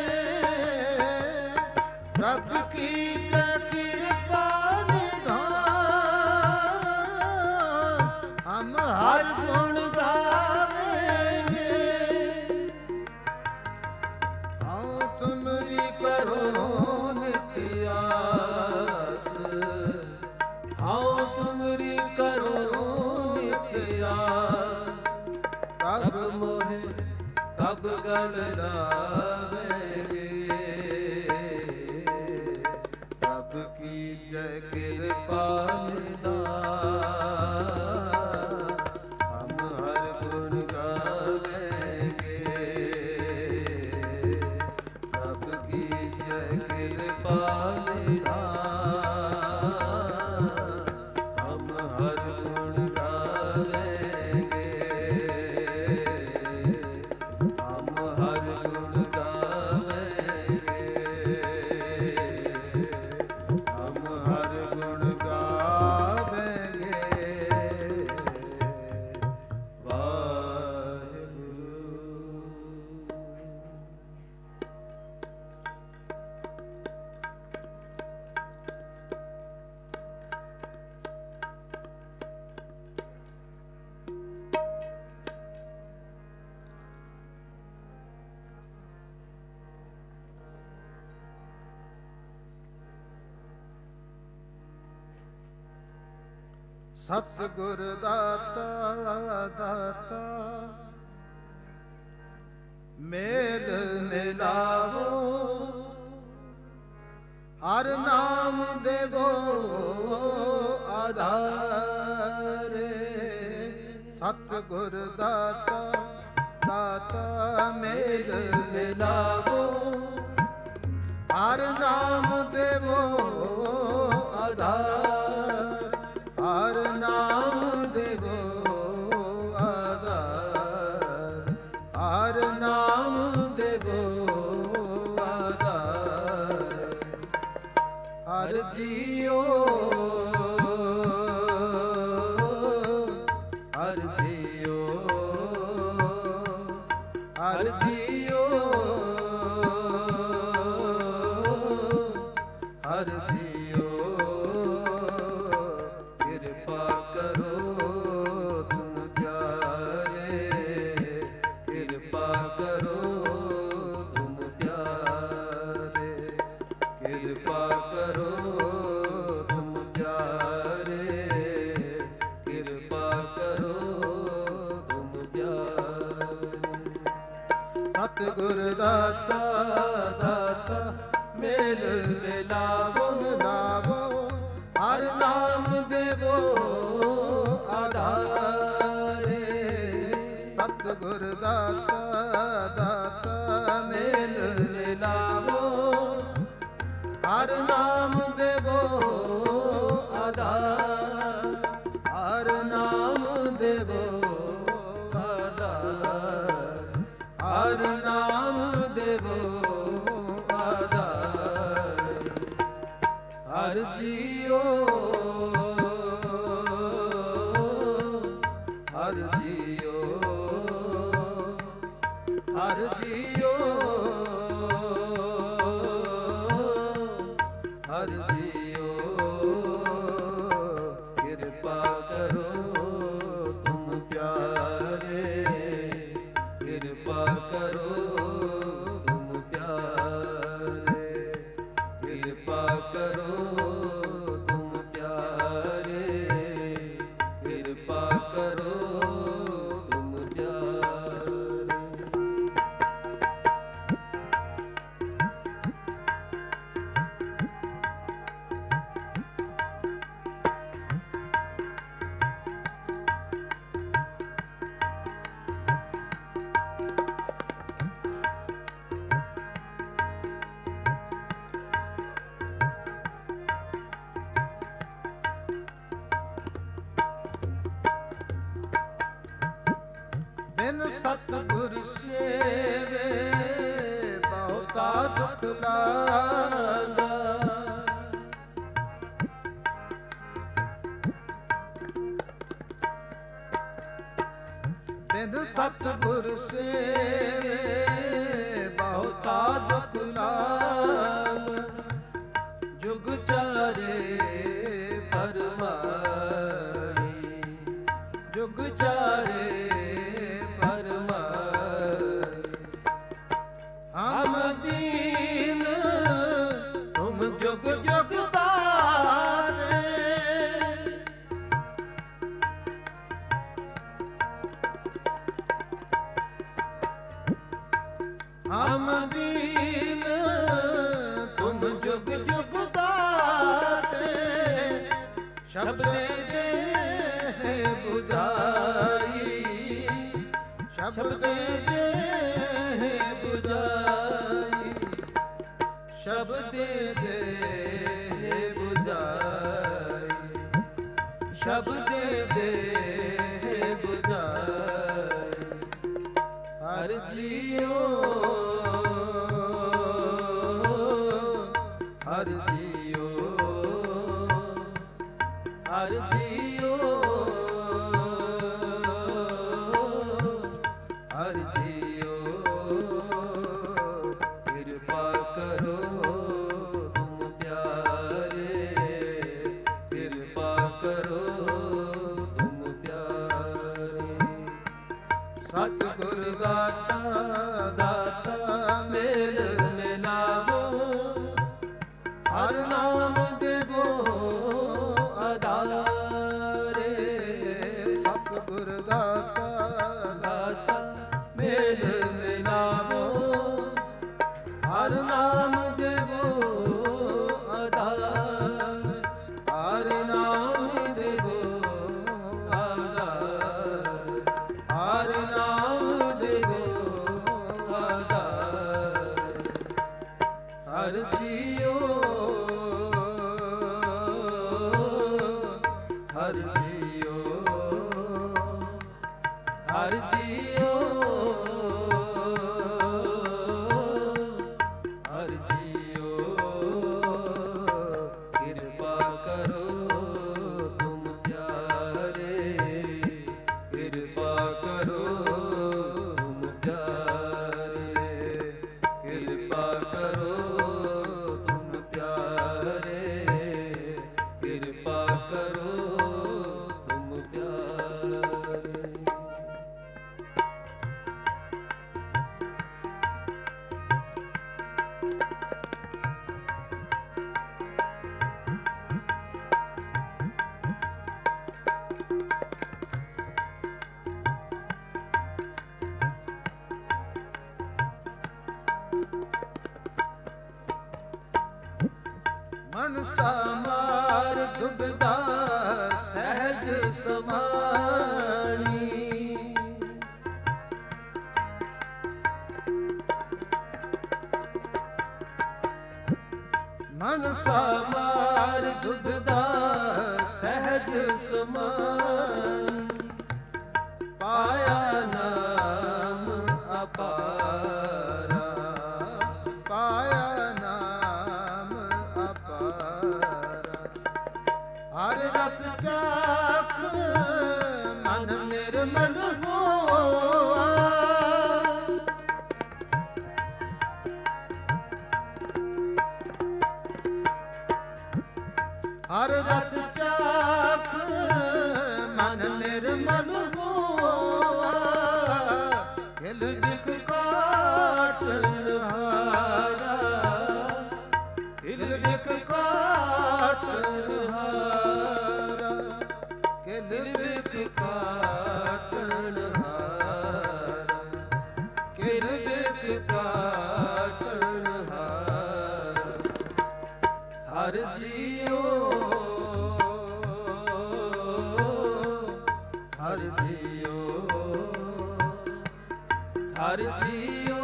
ਪ੍ਰਭ ਕੀਜੈ ਕਿਰਪਾ ਨਿਧਾਨ। ਹਮ ਹਰ ਗੁਣ ਗਾਵਹਿਗੇ। ਆਓ ਤੁਮਰੀ ਕਰੋ ਨਿਤ ਆਸ, ਆਓ ਤੁਮਰੀ ਕਰੋ ਨਿਤ ਆਸ। ਪ੍ਰਭ ਮੋਹਿ ਕਬ ਗਲ ਲਾਵਹਿਗੇ, ਪ੍ਰਭ ਕੀਜੈ ਕਿਰਪਾ ਨਿਧਾਨ। ਹਮ ਹਰ ਗੁਣ ਗਾਵਹਿਗੇ, ਪ੍ਰਭ ਕੀਜੈ ਕਿਰਪਾ ਨਿਧਾਨ। ਹਮ ਹਰ ਗੁਣ ਗਾਵਹਿਗੇ, ਹਮ ਹਰ ਗੁਣ ਗਾਵਹਿਗੇ, ਹਮ ਹਰ ਗੁਣ ਗਾਵਹਿਗੇ। ਵਾਹਿਗੁਰੂ। ਸਤਿਗੁਰ ਦਾਤਾ ਦਾਤਾ ਮੇਲ ਮਿਲਾਵੋ, ਹਰ ਨਾਮ ਦੇਵੋ ਆਧਾਰੇ। ਸਤਿਗੁਰ ਦਾਤਾ ਦਾਤਾ ਮੇਲ ਮਿਲਾਵੋ, ਹਰ ਨਾਮ ਦੇਵੋ ਆਧਾਰ। ਹਰ ਨਾਮ ਦੇਵੋ ਆਧਾਰ, ਹਰ ਨਾਮ ਦੇਵੋ ਆਧਾਰ। ਹਰ ਜੀਓ ਹਰ ਜੀਓ ਹਰ ਜੀਓ ਹਰ ਜੀਓ। ਕਿਰਪਾ ਕਰੋ ਤੁਮ ਪਿਆਰੇ, ਕਿਰਪਾ ਕਰੋ ਤੁਮ ਪਿਆਰੇ, ਕਿਰਪਾ ਕਰੋ ਤੁਮ ਪਿਆਰੇ, ਕਿਰਪਾ ਕਰੋ ਤੁਮ ਪਿਆਰੇ। ਸਤਿਗੁਰ ਦਾਤਾ ਦਾਤਾ ਮੇਲ ਮਿਲਾਵੋ ਮਿਲਾਵੋ, ਹਰ ਨਾਮ ਦੇਵੋ ਆਧਾਰੇ। ਸਤਿਗੁਰ ਦਾਤਾ ਦਾਤਾ ਮੇਲ ਮਿਲਾਵੋ, ਹਰ ਨਾਮ ਦੇਵੋ ਆਧਾਰ। ਹਰ ਨਾਮ ਦੇਵੋ ਆਧਾਰ, ਹਰ ਨਾਮ ਦੇਵੋ ਆਧਾਰ। ਹਰ ਜੀਓ ਹਰ ਜੀਓ ਹਰ ਜੀਓ ਹਰ ਜੀਓ। ਕਿਰਪਾ ਕਰੋ ਤੁਮ ਪਿਆਰੇ, ਕਿਰਪਾ ਕਰੋ ਤੁਮ ਪਿਆਰੇ। ਬਿਨ ਸਤਿਗੁਰ ਸੇਵੇ ਬਹੁਤਾ ਦੁਖ ਲਾਗਾ। ਬਿਨ ਸਤਿਗੁਰ ਸੇਵੇ ਬਹੁਤਾ ਦੁਖ ਲਾਗਾ। ਜੁਗ ਚਾਰੇ ਫਰਮਾਈ, ਜੁਗ ਚਾਰੇ ਫਰਮਾਈ। ਹਮ ਦੀਨ ਤੁਮ ਜੁਗ ਜੁਗ ਤਾਰੇ। ਹਮ ਦੀਨ ਤੁਮ ਜੁਗ ਜੁਗ ਦਾਤੇ। ਸ਼ਬਦ ਦੇ ਬੁਝਾਈ, ਸ਼ਬਦ ਦੇ ਬੁਝਾਈ, ਸ਼ਬਦ ਦੇ ਬੁਝਾਈ, ਸ਼ਬਦ ਦੇ ਬੁਝਾਈ। ਹਰਿ ਜੀਓ ਹਰਿ ਜੀਓ ਹਰਿ ਜੀਓ ਹਰਿ ਜੀਓ। ਕਿਰਪਾ ਕਰੋ ਤੁਮ ਪਿਆਰੇ, ਕਿਰਪਾ ਕਰੋ ਤੁਮ ਪਿਆਰੇ। ਸਤਿਗੁਰ ਦਾਤਾ ਦਾਤਾ ਮੇਲ ਮਿਲਾਵੋ। ਹਰ ਨਾਮ ਦੇਵੋ ਆਧਾਰੇ। ਸਤਿਗੁਰ ਦਾਤਾ ਦਾਤਾ ਮੇਲ ਮਿਲਾਵੋ। ਹਰ ਨਾਮ ਦੇਵੋ ਆਧਾਰ। ਹਰ ਨਾਮ ਦੇਵੋ ਆਧਾਰ। ਹਰ ਨਾਮ ਦੇਵੋ ਆਧਾਰ। ਹਰਿ ਜੀਓ ਹਰਿ ਜੀਓ ਹਰਿ ਜੀਓ ਹਰਿ ਜੀਓ। ਕਿਰਪਾ ਕਰੋ ਤੁਮ ਪਿਆਰੇ, ਕਿਰਪਾ ਕਰੋ ਤੁਮ ਪਿਆਰੇ, ਕਿਰਪਾ ਕਰੋ ਤੁਮ ਪਿਆਰੇ, ਕਿਰਪਾ ਕਰੋ ਤੁਮ ਪਿਆਰੇ। ਮਨਸਾ ਮਾਰ ਦੁਬਿਧਾ ਸਹਿਜ ਸਮਾਣੀ। ਮਨਸਾ ਮਾਰ ਦੁਬਿਧਾ ਸਹਿਜ ਸਮਾਣੀ। ਪਾਇਆ ਨਾਮ ਅਪਾਰਾ, ਪਾਇਆ ਨਾਮ ਅਪਾਰਾ। ਹਰ ਰਸ ਚਾਖ ਮਨ ਨਿਰਮਲ ਹੋਆ। ਹਰ ਰਸ ਚਾਖ ਮਨ ਨਿਰਮਲ ਹੋਆ। ਹਿਲ ਬਿਖ ਕਾਟਨ ਹਾਰਾ, ਹਿਲ ਬਿਖ ਕਾਟਨ ਹਾਰਾ। ਹਿਲ ਬਿਖ ਕਾਟਨ ਹਾਰਾ, ਹਿਲ ਬਿਖ ਕਾਟਨ ਹਾਰਾ। ਹਰ ਜੀਓ ਹਰ ਜੀਓ ਹਰ ਜੀਓ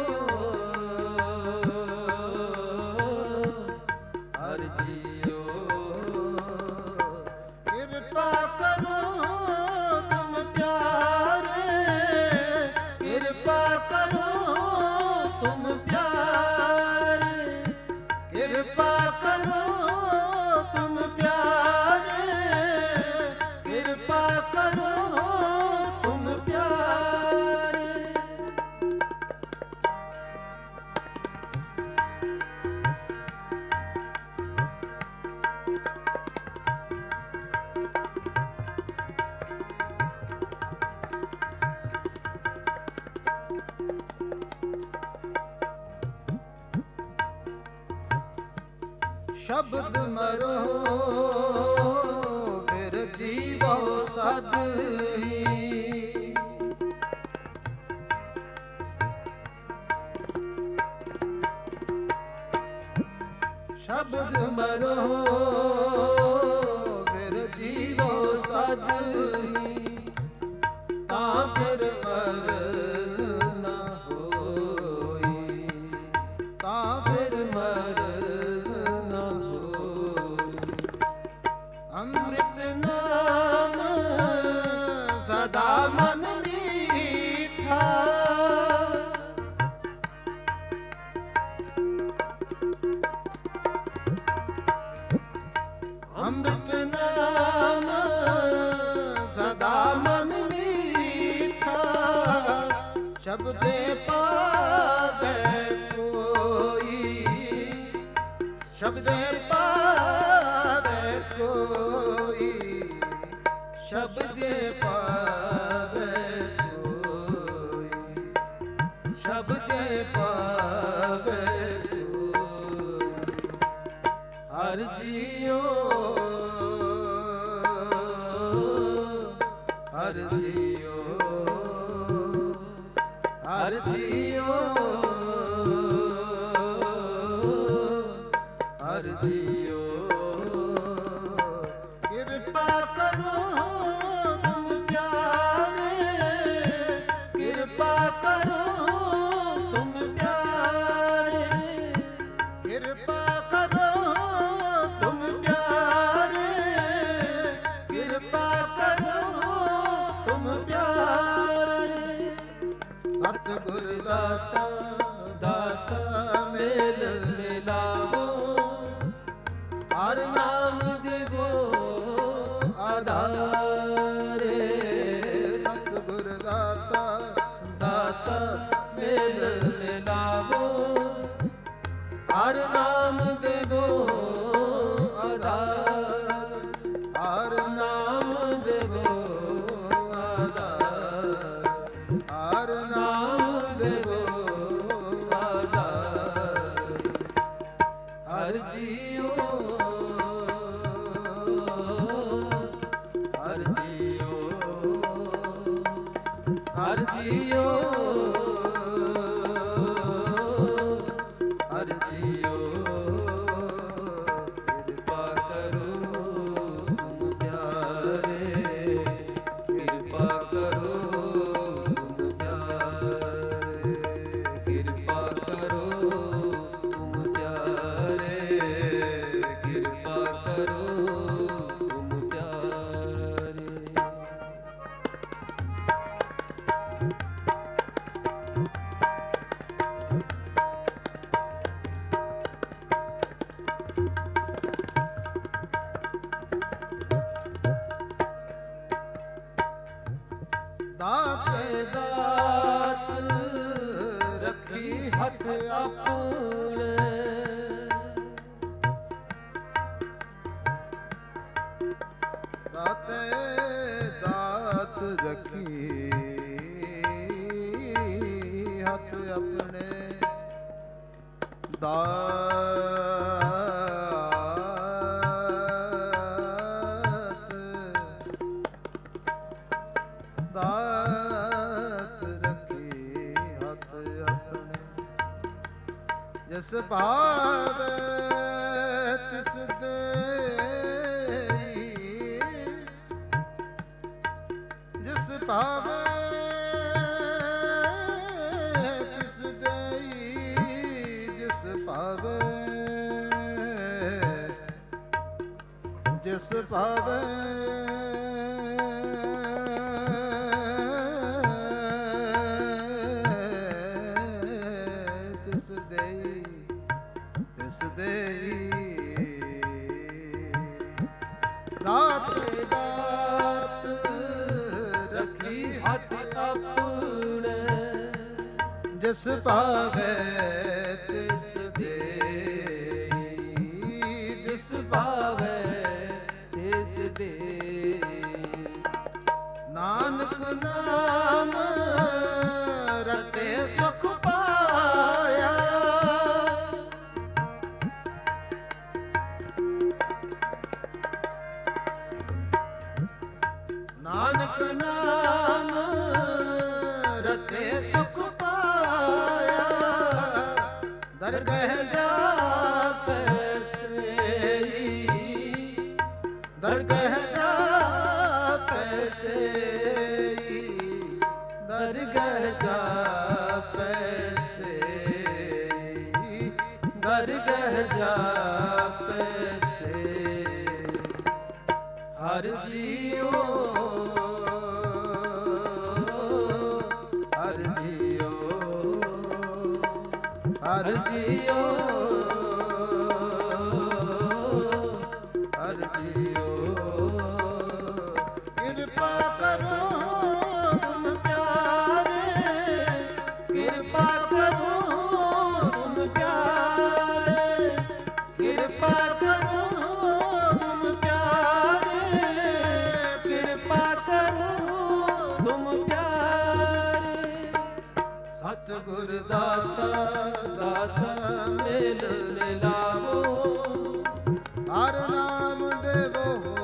ਹਰ ਜੀਓ। ਕਿਰਪਾ ਕਰੋ ਤੁਮ ਪਿਆਰੇ, ਕਿਰਪਾ ਕਰੋ ਤੁਮ ਪਿਆਰੇ। ਸ਼ਬਦ ਮਰੋ ਫਿਰ ਜੀਵੋ ਸਦ ਹੀ। ਸ਼ਬਦ ਮਰੋ ਫਿਰ ਜੀਵੋ ਸਦ ਹੀ। ਤਾਂ ਫਿਰ ਮਰਨ ਨਾ ਹੋਈ, ਤਾਂ ਫਿਰ ਮਰਨ ਨਾ ਹੋਈ। ਅੰਮ੍ਰਿਤ ਨਾਮ ਸਦਾ ਮਨ ਮੀਠਾ। ਅੰਮ੍ਰਿਤ ਨਾਮ ਸਦਾ ਮਨ ਮੀਠਾ। ਸ਼ਬਦੇ ਪਾਵੇ ਕੋਈ, ਸ਼ਬਦੇ ਪਾਵੇ ਕੋਈ, ਸ਼ਬਦੇ ਪਾਵੇ ਕੋਈ, ਸ਼ਬਦੇ ਪਾਵੇ ਕੋਈ। ਹਰਿ ਜੀਓ ਹਰਿ ਜੀਓ ਹਰਿ ਜੀਓ ਹਰਿ ਜੀਓ। ਕਿਰਪਾ ਕਰੋ ਤੁਮ ਪਿਆਰੇ, ਕਿਰਪਾ ਕਰੋ ਤੁਮ ਪਿਆਰੇ। ਕਿਰਪਾ ਕਰੋ ਤੁਮ ਪਿਆਰੇ, ਕਿਰਪਾ ਕਰੋ ਤੁਮ ਪਿਆਰੇ। ਸਤਿਗੁਰ ਦਾਤਾ ਦਾਤਾ ਮੇਲ ਮਿਲਾਵੋ। ਹਰ ਨਾਮ ਦੇਵੋ ਆਧਾਰੇ। ਸਤਿਗੁਰ ਦਾਤਾ ਦਾਤਾ ਮੇਲ ਮਿਲਾਵੋ। ਹਰ ਨਾਮ ਦੇਵੋ ਆਧਾਰ। ਹਰ ਨਾਮ ਦੇਵੋ ਆਧਾਰ। ਹਰ ਨਾਮ ਦੇਵੋ ਆਧਾਰ। ਹਰਿ ਜੀਓ ਹਰਿ ਜੀਓ ਹਰਿ ਜੀਓ ਹਰਿ ਜੀਓ। ਕਿਰਪਾ ਕਰੋ ਤੁਮ ਪਿਆਰੇ, ਕਿਰਪਾ ਕਰੋ ਤੁਮ ਪਿਆਰੇ। ਕਿਰਪਾ ਕਰੋ ਤੁਮ ਪਿਆਰੇ, ਕਿਰਪਾ ਕਰੋ ਤੁਮ ਪਿਆਰੇ। ਦਾਤੇ ਦਾਤ ਰੱਖੀ ਹੱਥ ਆਪਣੇ। ਦਾਤੇ ਦਾਤ ਰੱਖੀ ਹੱਥ ਆਪਣੇ। ਦਾਤ ਰੱਖੀ ਹੱਥ ਆਪਣੇ। ਜਿਸ ਭਾਵੇ ਤਿਸ ਦੇਈ। ਜਿਸ ਭਾਵੇ ਤਿਸ ਦੇਈ। ਜਿਸ ਭਾਵੇ ਜਿਸ ਭਾਵੇ ਤਿਸ ਦੇਈ। ਤਿਸ ਦੇਈ। ਦਾਤੇ ਦਾਤ ਜਿਸ ਭਾਵੇ ਤਿਸ ਦੇ, ਜਿਸ ਭਾਵੈ ਤਿਸ ਦੇ। ਨਾਨਕ ਨਾਮ ਰਤੇ ਸੁਖ ਪਾਇਆ, ਨਾਨਕ ਨਾਮ ਰਤੇ ਸੁਖ ਪਾਇਆ, ਦਰਗਹਿ ਜਾਪੈ ਸੇਈ, ਦਰਗਹਿ ਜਾਪੈ ਸੇਈ, ਦਰਗਹਿ ਜਾਪੈ ਸੇਈ, ਦਰਗਹਿ ਜਾਪੈ ਸੇਈ। ਹਰਿ ਜੀਉ ਹਰਿ ਜੀਉ ਹਰਿ ਜੀਉ ਹਰਿ ਜੀਉ। ਕਿਰਪਾ ਕਰੋ ਤੁਮ ਪਿਆਰੇ, ਕਿਰਪਾ ਕਰੋ ਤੁਮ ਪਿਆਰੇ, ਕਿਰਪਾ ਕਰੋ ਤੁਮ ਪਿਆਰੇ, ਕਿਰਪਾ ਕਰੋ ਤੁਮ ਪਿਆਰੇ। ਸਤਿਗੁਰ ਦਾਤਾ ਦਾਤਾ ਮਿਲ ਮਿਲਾਵੋ, ਹਰ ਨਾਮ ਦੇਵੋ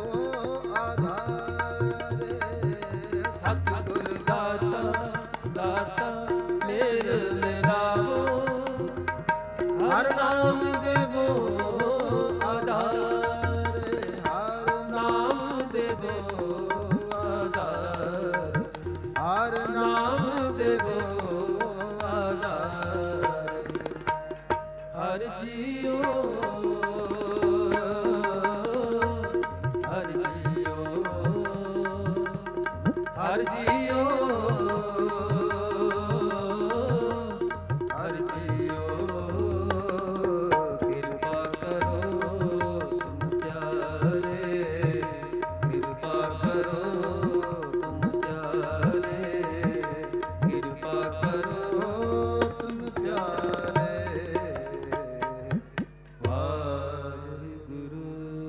ਆਧਾਰੇ। ਸਤਿਗੁਰ ਦਾਤਾ ਦਾਤਾ ਮੇਲ ਮਿਲਾਵੋ, ਹਰ ਨਾਮ ਦੇਵੋ ਆਧਾਰੇ, ਹਰ ਨਾਮ ਦੇਵੋ ਆਧਾਰ, ਹਰ ਨਾਮ ਦੇਵੋ ਆਧਾਰ। ਹਰਿ ਜੀਉ ਹਰਿ ਜੀਉ ਹਰਿ ਜੀਉ ਹਰਿ ਜੀਉ। ਕਿਰਪਾ ਕਰੋ ਤੁਮ ਪਿਆਰੇ, ਕਿਰਪਾ ਕਰੋ ਤੁਮ ਪਿਆਰੇ, ਕਿਰਪਾ ਕਰੋ ਤੁਮ ਪਿਆਰੇ। ਵਾਹਿਗੁਰੂ।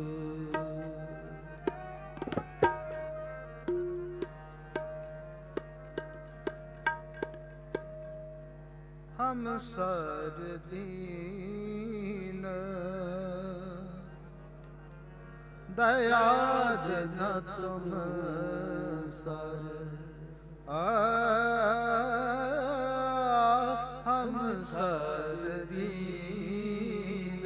ਹਮ ਸਰ ਦੀਨ ਦਇਆਦ ਨ ਤੁਮ ਸਰ, ਹਮ ਸਰ ਦੀਨ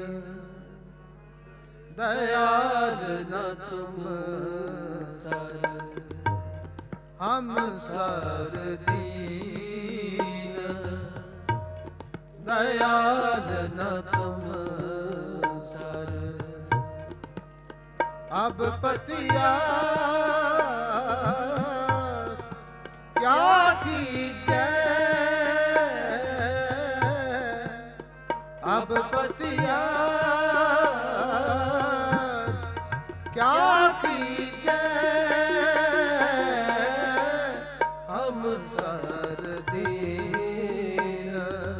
ਦਇਆਦ ਨ ਤੁਮ ਸਰ, ਹਮ ਸਰ ਦੀਨ ਦਇਆਦ ਨ ਤੁਮ ਸਰ। ਅਬ ਪਤਿਆ ਕਿਆ ਕੀਜੈ, ਅਬ ਪਤਿਆ ਕਿਆ ਕੀਜੈ, ਹਮ ਸਰ ਦੀਨ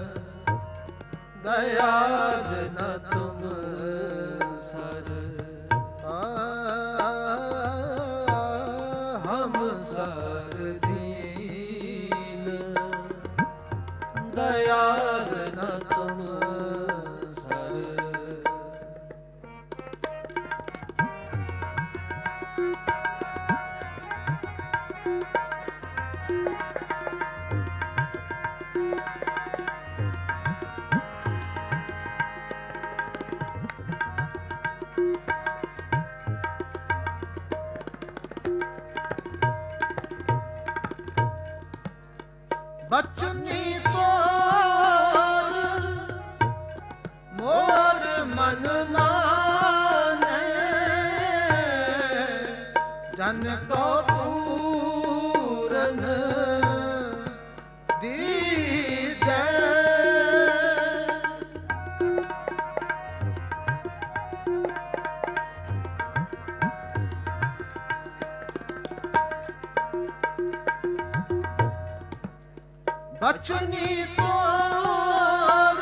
ਦਇਆਦ ਨ ਤੁਮ ਸਰ, ਹਮ ਸਰ ਦੀਨ ਦਇਆਦ ਨ ਤੁਮ ਸਰ। ਬਚਨੀ ਤੋਰ ਮੋਰ ਮਨ ਮਾਨੈ, ਜਨ ਕੋ ਪੂਰਨ ਦੀਜੈ, अचनी तोर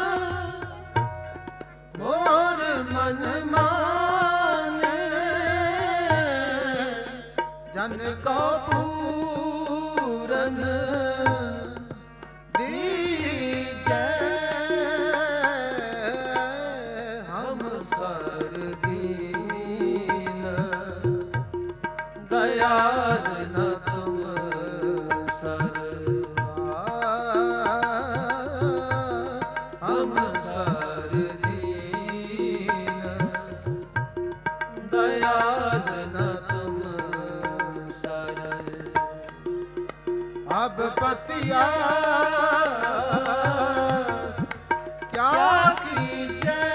मोर मन माने जन को पूरन दीजै हम सर दीन दयाल न तुम सर हम सर दीन दयाल न तुम सर अब पतिया क्या कीजै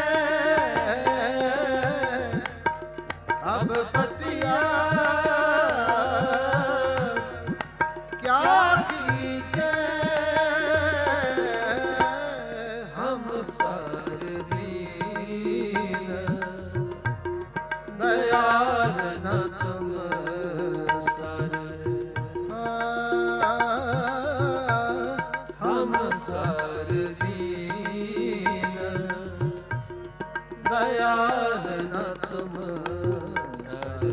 अब पतिया क्या कीजै हम सर दीन दयाल न तुम सर हम सर दीन दयाल न तुम सर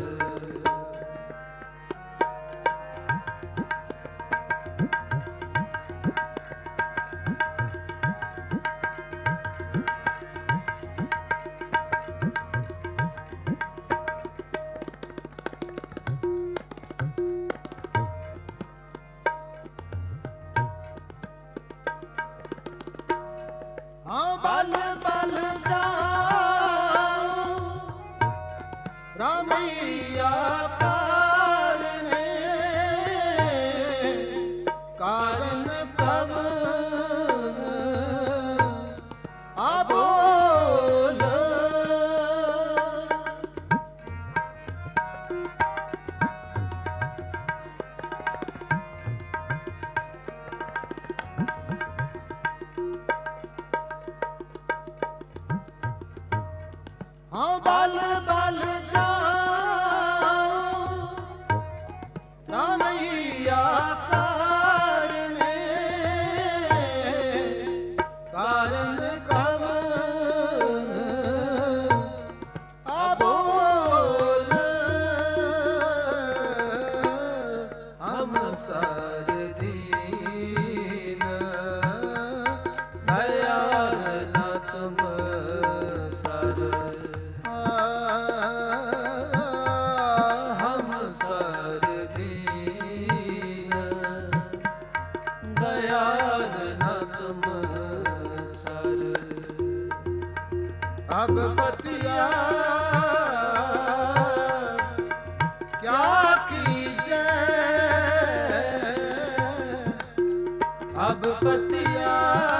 हाँ बल बल जाओ रामैया कारणे कारण पवन आबोल हाँ बल बल जाओ रामैया कारणे कारण कवन अबोल हम सर दीन दयाल न तुम सर हम सर दीन दयाल न तुम सर अब पतिया क्या कीजै अब पतिया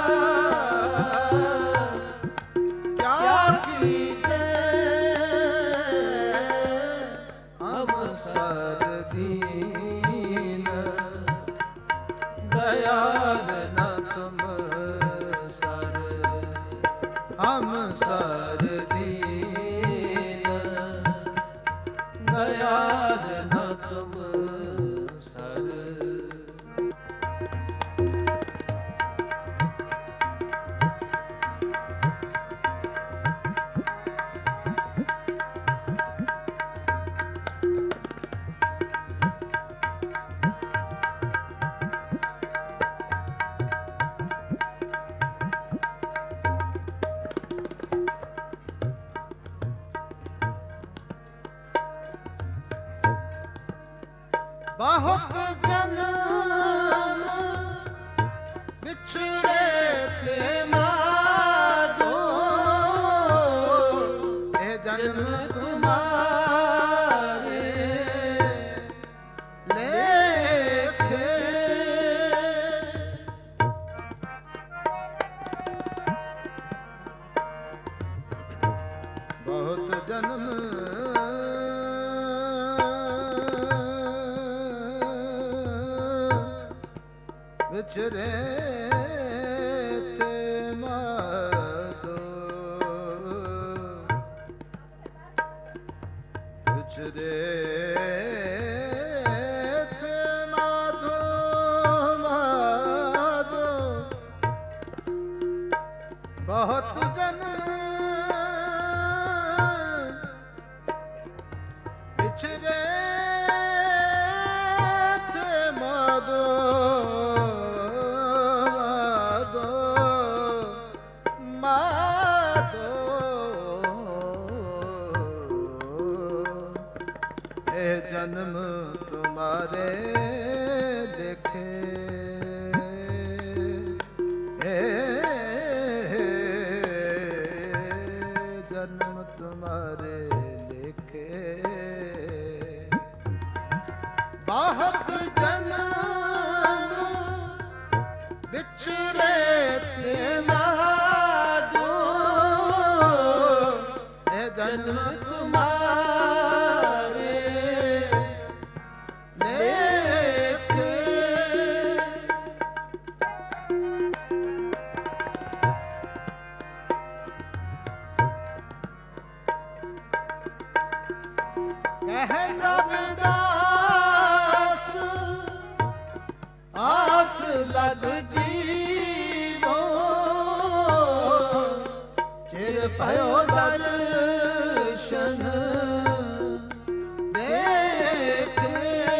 क्या कीजै हम सर दीन दयाल न तुम सर हम सर दीन दयाल न तुम सर बहुत जन्म बिछड़े थे माधो ये जन्म तुम्हारे लेखे बहुत जन्म बिछड़े थे माधो बिछड़े थे माधो माधो ਬਹੁਤ ਜਨਮ ਵਿਛੜੇ ਤੇ ਮਾਦੋ ਇਹ ਜਨਮ ਤੁਮਾਰੇ ਲੇਖੇ ਕਹਿ ਰਵਿਦਾਸ ਆਸ ਲਗ ਜੀਵੋ ਚਿਰ ਭਇਓ ਦਰਸ਼ਨ ਦੇਖੇ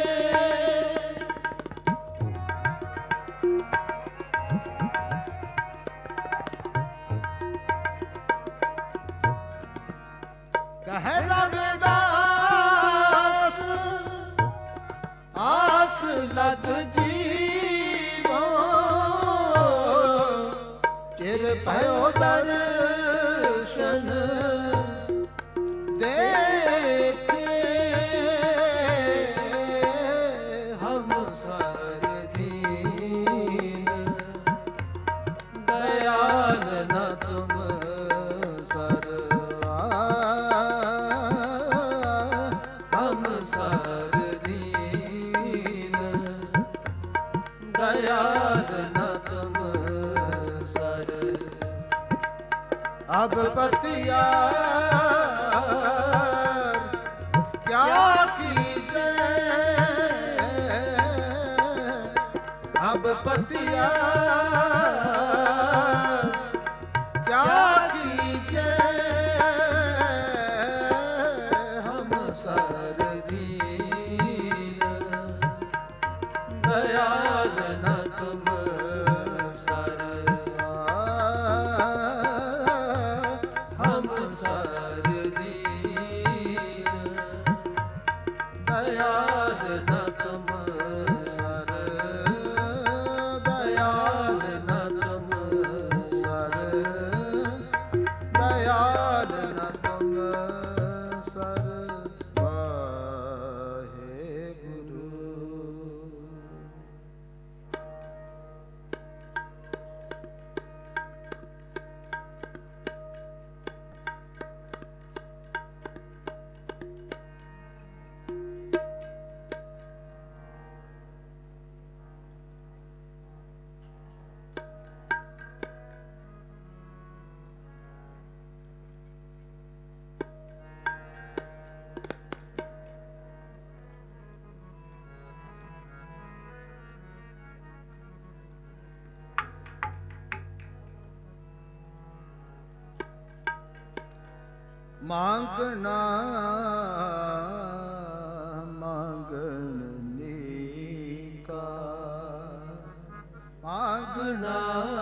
ਕਹਿ ਰਵਿਦਾਸ ਆਸ ਲਗ ਜੀਵੋ ਚਿਰ ਭਇਓ ਦਰਸ਼ਨ ਦੇਖੇ ਹਮ ਸਰ ਦੀਨ ਦਇਆਲ ਨ ਤੁਮ ਸਰ ਹਮ ਸਰ ਦੀਨ ਦਇਆਲ ਨ ਤੁਮ ਸਰ ਅਬ ਪਤਿਆਰ ਕਿਆ ਕੀਜੈ ਅਬ ਪਤਿਆਰ ਕਿਆ ਕੀਜੈ ਹਮ ਸਰ ਦੀਨ ਦਇਆਲ ਨ ਤੁਮ ਸਰ ਹਮ ਸਰ ਦੀਨ ਦਇਆਲ ਨ ਤੁਮ ਸਰ ਦਇਆਲ ਨ ਤੁਮ ਸਰ ਦਇਆਲ ਨ ਤੁਮ ਸਰ ਵਾਹਿਗੁਰੂ। ਮੰਗਣਾ ਮੰਗਣੀ ਕਾ ਮੰਗਣਾ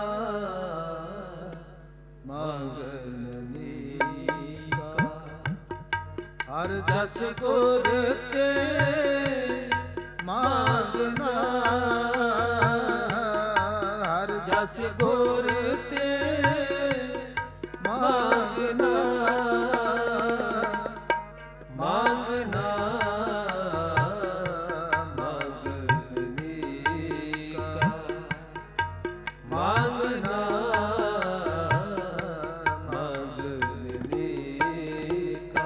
ਮੰਗਣੀ ਕਾ ਹਰ ਜਸ ਗੁਰ ਕੇ ਮੰਗਣਾ ਹਰ ਜਸ ਗੁਰ ਤੇ ਮੰਗਣਾ ਮੰਗਣਾ ਮੰਗਣੀ ਕਾ ਮੰਗਣਾ ਮੰਗਣੀ ਕਾ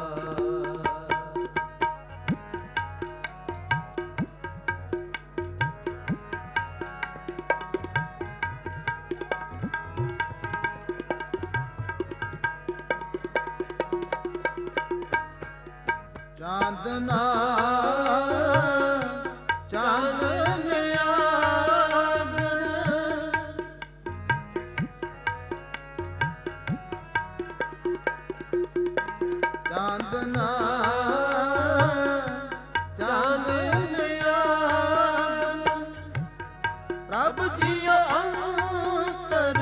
ਚਾਂਦਨਾ ਚਾਂਦਨ ਆਗਣ ਚਾਂਦਨਾ ਚਾਂਦਨ ਆਗਣ ਪ੍ਰਭ ਜੀਓ ਅੰਤਰ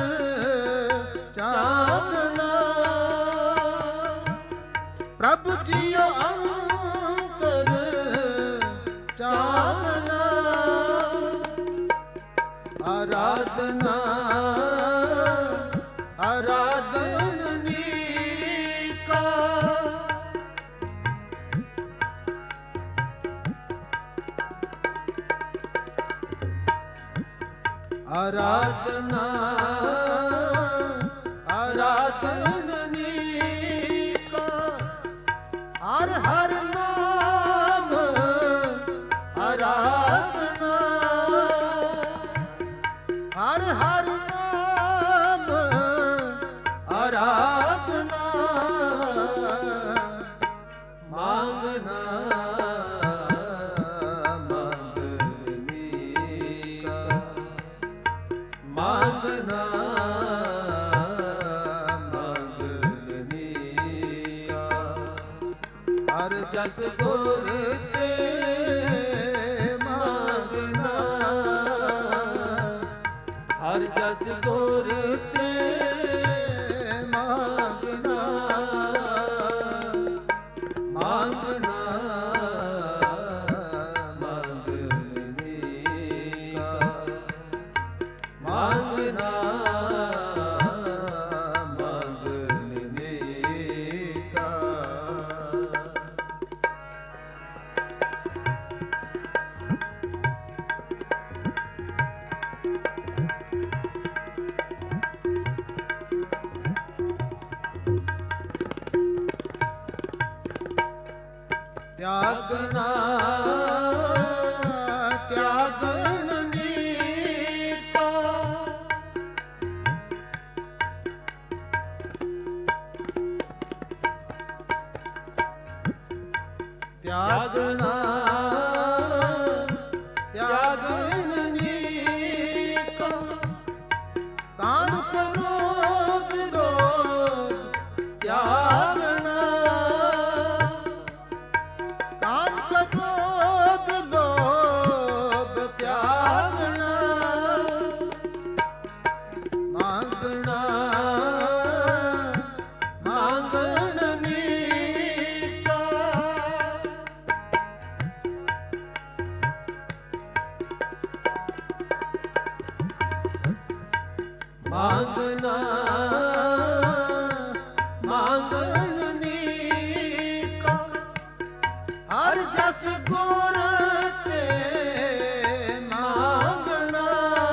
ਚਾਂਦਨਾ ਪ੍ਰਭ ਜੀਓ ਅੰਤਰ ਚਾਂਦਨਾ ਆਰਾਧਨਾ ਆਰਾਧਨੀ ਕਾ ਆਰਾਧਨਾ ਆਰਾਧਨਨੀ ਕਾ ਹਰ ਹਰ ਨਾਮ ਆਰਾਧਨਾ ਹਰ ਹਰ ਨਾਮ ਆਰਾਧਨਾ ਮੰਗਨਾ ਮੰਗਨਾ ਮੰਗਨੀਆ ਹਰ ਜਸ ਗੁਰ ਤੇ ਮੰਗਨਾ ਹਰ ਜਸ ਗੁਰ ਤੇ ਮੰਗਨਾ ਮੰਗਨਾ ਮੰਗਨੀਆ ਮੰਗਨਾ ਮੰਗਨੀਕਾ ਤਿਆਗਨਾ ਤਿਆਗਨਨੀਕਾ ਤਿਆਗਨਾ ਤਿਆਗਨਨੀਕਾ ਕਾਮ ਕ੍ਰੋਧ ਲੋਭ ਤਿਆਗਨਾ ਕਾਮ ਕ੍ਰੋਧ ਲੋਭ ਤਿਆਗਨਾ ਮੰਗਣਾ ਮੰਗਣਨੀਕਾ ਮੰਗਣਾ ਮੰਗਣਨੀਕਾ ਹਰ ਜਸ ਗੁਰ ਤੇ ਮੰਗਣਾ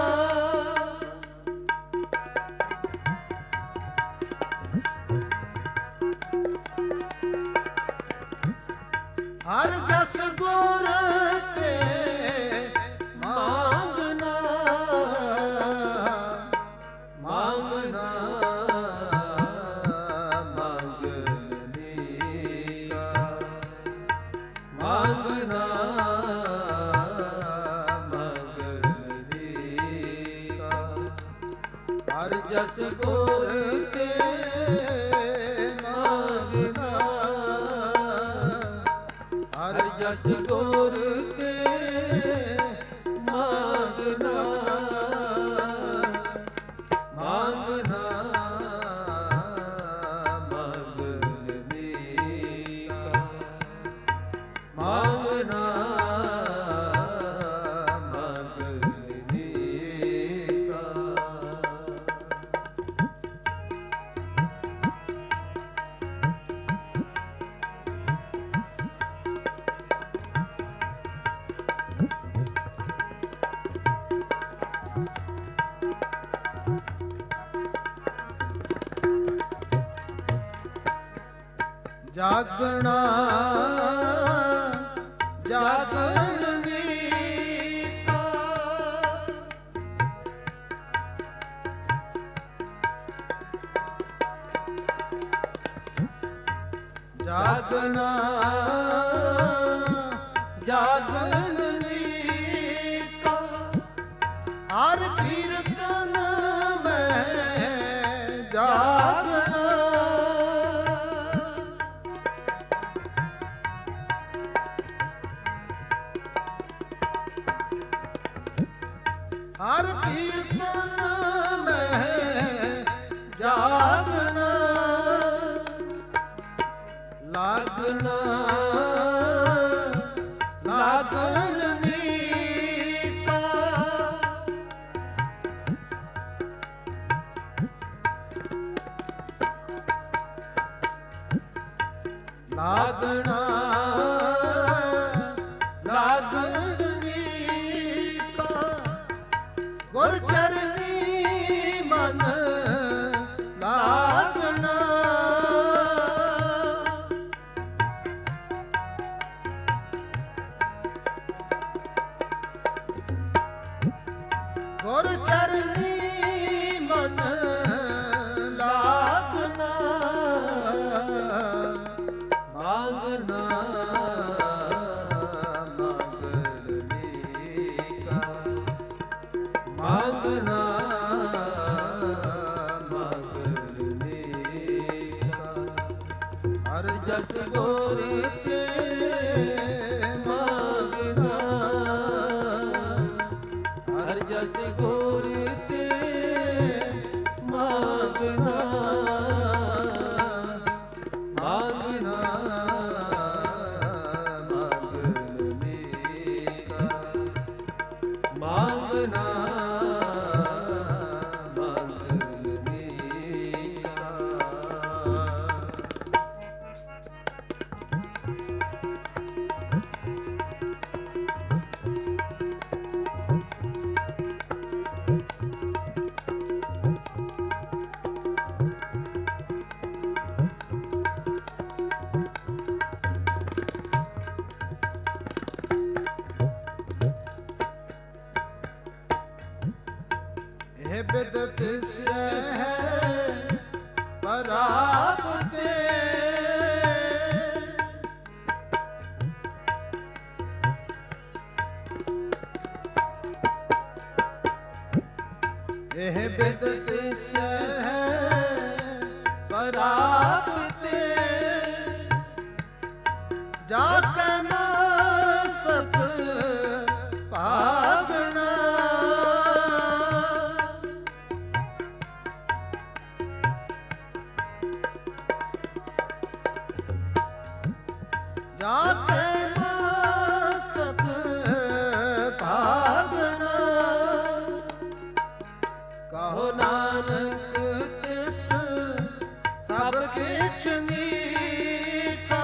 ਹਰ ਜਸ ਗੁਰ ਤੇ ਮੰਗਣਾ ਮੰਗਣਾ ਮੰਗਨੀਆ ਮੰਗਣਾ ਮੰਗਨੀਆ ਹਰ ਜਸ ਗੁਰ ਤੇ ਮੰਗਣਾ ਹਰ ਜਸ ਗੁਰ ਤੇ ਮੰਗਣਾ ਮੰਗਣਾ ਮੰਗਨੀਕਾ ਮੰਗਣਾ ਮੰਗਨੀਕਾ ਜਾਗਣਾ ਜਾਗਣਨੀਕਾ ਜਾਗਣਾ ਜਾਗਣਨੀਕਾ ਹਰ ਕੀਰਤਨ ਮੈਂ ਜਾਗਣਾ ਹਰ ਕੀਰਤਨ ਮੈਂ ਜਾਗਣਾ ਲਾਗਣਾ ਲਾਗਣਨੀਕਾ ਲਾਗਣਾ ਲਾਗਣਨੀਕਾ ਗੁਰ ਚਰਨ ਗੁਰ ਚਰਨੀ ਮਨ ਲਾਗਨਾ ਮਾਂਗਣਾ ਮਾਂਗਣਾ ਹਰ ਜਸ ਗੁਰ ਤੇ ਮਾਂਗਣਾ ਹਰ ਜਸ ਗੁਰ ਤੇ ਮਾਂਗਣਾ ਮਾਂਗਣਾ ਮਾਂਗਣਾ ਇਹ ਬਿਦਤ ਸਹਿ ਪਰਾਪਤੇ ਇਹ ਬਿਦਤ ਸਹਿ ਪਰਾਪਤੇ ਜਾ ਕੇ ਮਸਤਕ ਭਾਗਣਾ ਜਾ ਕੇ ਮਸਤਕ ਭਾਗਣਾ ਕਹੋ ਨਾਨਕ ਤਿਸ ਸਭ ਕਿਛ ਨੀਕਾ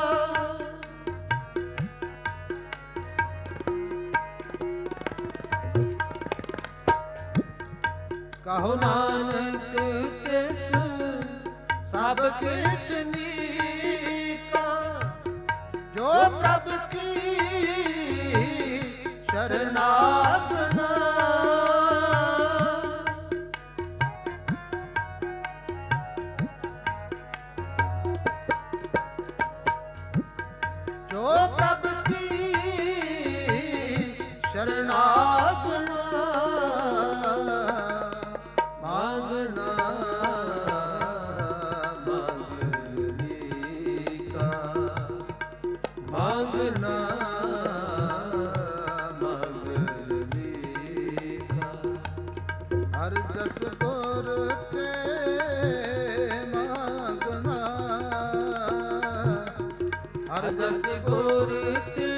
ਕਹੋ ਨਾਨਕ ਤਿਸ ਸਭ ਕਿਛ ਨੀਕਾ ਜੋ ਪ੍ਰਭ ਕੀ ਸ਼ਰਨਾਗਨਾ ਜੋ ਪ੍ਰਭ ਕੀ ਸ਼ਰਨਾਗਨਾ ਮਾਂਗਣਾ ਮਾਂਗਣਾ ਹਰ ਜਸ ਗੁਰ ਤੇ ਮਾਂਗਣਾ ਹਰ ਜਸ ਗੁਰ ਤੇ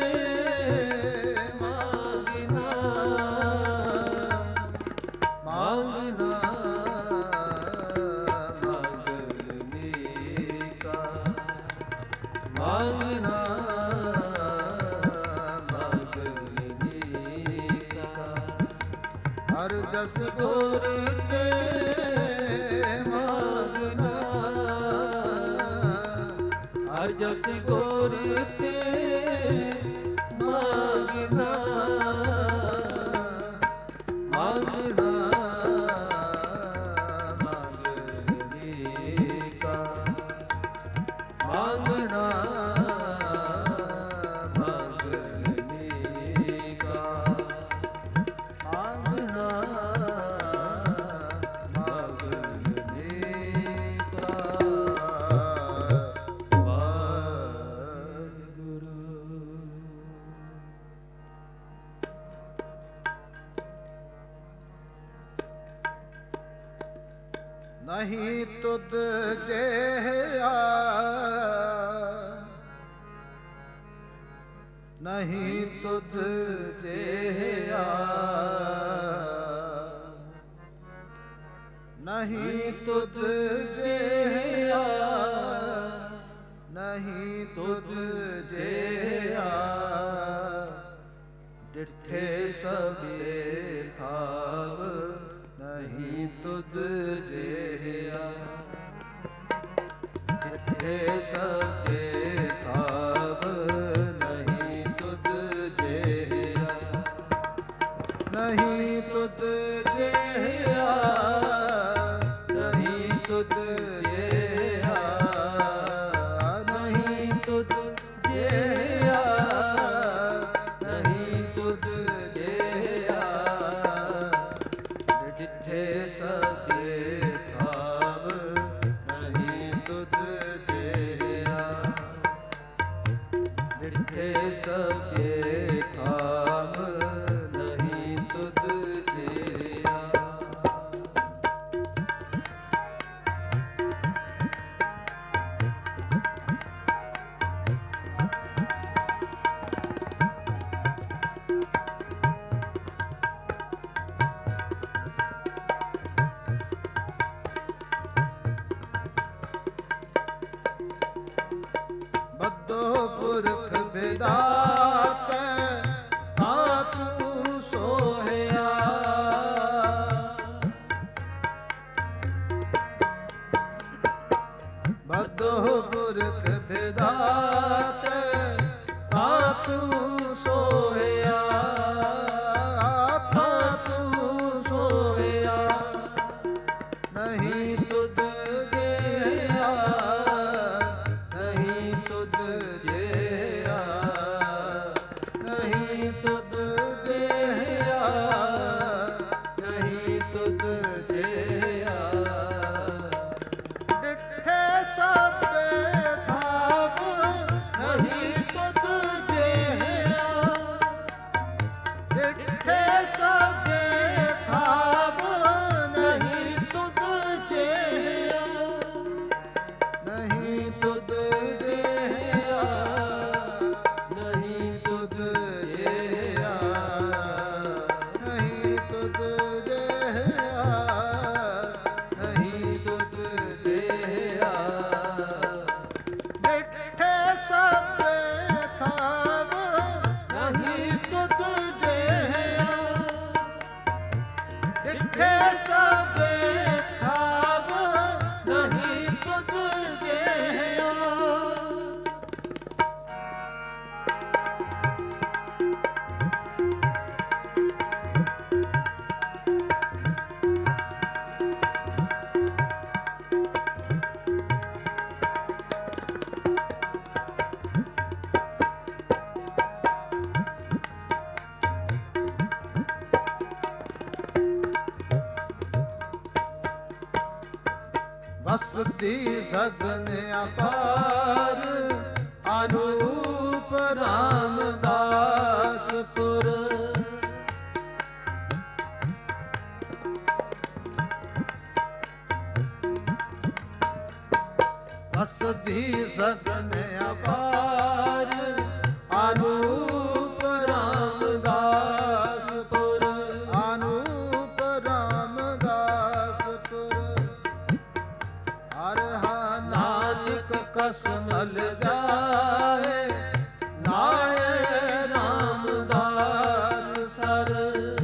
ਮਾਂਗਣਾ ਮਾਂਗਣਾ ਮਾਂਗਣਾ ਹਰ ਜਸ ਗੁਰ ਤੇ ਮਾਂਗਣਾ ਹਰ ਜਸ ਗੁਰ ਤੇ ਮਾਂਗਣਾ ਮਾਂਗਣਾ ਮਾਂਗਣਾ ਨਹੀਂ ਤੁਧ ਜਿਹਾ ਨਹੀਂ ਤੁਧ ਜਿਹਾ ਨਹੀਂ ਤੁਧ ਜਿਹਾ ਨਹੀਂ ਤੁਧ ਜਿਹਾ ਡਿਠੇ ਸਭੇ ਥਾਵ ਨਹੀਂ ਤੁਧ ਜਿਹਾ ਡਿਠੇ ਸਭੇ ਥਾਵ ਨਹੀਂ ਤੁਧ ਜਿਹਾ ਨਹੀਂ ਤੁਧ ਜਿਹਾ, ਨਹੀਂ ਤੁਧ ਜਿਹਾ, ਨਹੀਂ ਤੁਧ ਜਿਹਾ, ਨਹੀਂ ਤੁਧ ਜਿਹਾ, ਡਿਠੇ ਸਭੇ ਥਾਵ, ਨਹੀਂ ਤੁਧ ਜਿਹਾ, ਡਿਠੇ ਸਭੇ ਥਾਵ, ਨਹੀਂ ਤੁਧ ਜਿਹਾ। ਬੱਧੋ ਪੁਰਖ ਵਿਦਾਤੈ, ਆ ਤੂੰ ਸੋਹਿਆ, ਬੱਧੋ ਪੁਰਖ ਵਿਦਾਤੈ, ਆ ਤੂੰ ਸੋਹਿਆ, ਆ ਤੂੰ ਸੋਹਿਆ, ਨਹੀਂ ਤੁਧ ਜਿਹਾ, ਨਹੀਂ ਤੁਧ ਜਿਹਾ, ਨਹੀਂ ਤੁਧ ਜਿਹਾ, ਨਹੀਂ ਤੁਧ ਜਿਹਾ, ਡਿਠੇ ਸਭੇ ਥਾਵ, ਨਹੀਂ ਤੁਧ ਜਿਹਾ, ਡਿਠੇ ਸਭੇ ਥਾਵ, ਨਹੀਂ ਤੁਧ ਜਿਹਾ, ਨਹੀਂ ਤੁਧ ਜਿਹਾ, ਨਹੀਂ ਤੁਧ ਜਿਹਾ, ਨਹੀਂ ਤੁਧ ਜਿਹਾ, ਨਹੀਂ ਤੁਧ ਜਿਹਾ, ਡਿਠੇ ਸਭੇ ਥਾਵ, ਨਹੀਂ ਤੁਧ ਜਿਹਾ, ਡਿਠੇ ਸਭੇ ਥਾਵ, ਨਹੀਂ ਤੁਧ ਜਿਹਾ। ਵਸਤੀ ਸਗਨ ਅਪਾਰ, ਅਨੂਪ ਰਾਮਦਾਸਪੁਰ, ਵਸਤੀ ਸਗਨ ਅਪਾਰ, ਅਨੂਪ ਰਾਮਦਾਸਪੁਰ, ਅਨੂਪ ਰਾਮਦਾਸਪੁਰ, ਹਰ ਨਾਨਕ ਕਸਮਲ ਜਾਏ, ਨਾਏ ਰਾਮਦਾਸ ਸਰ,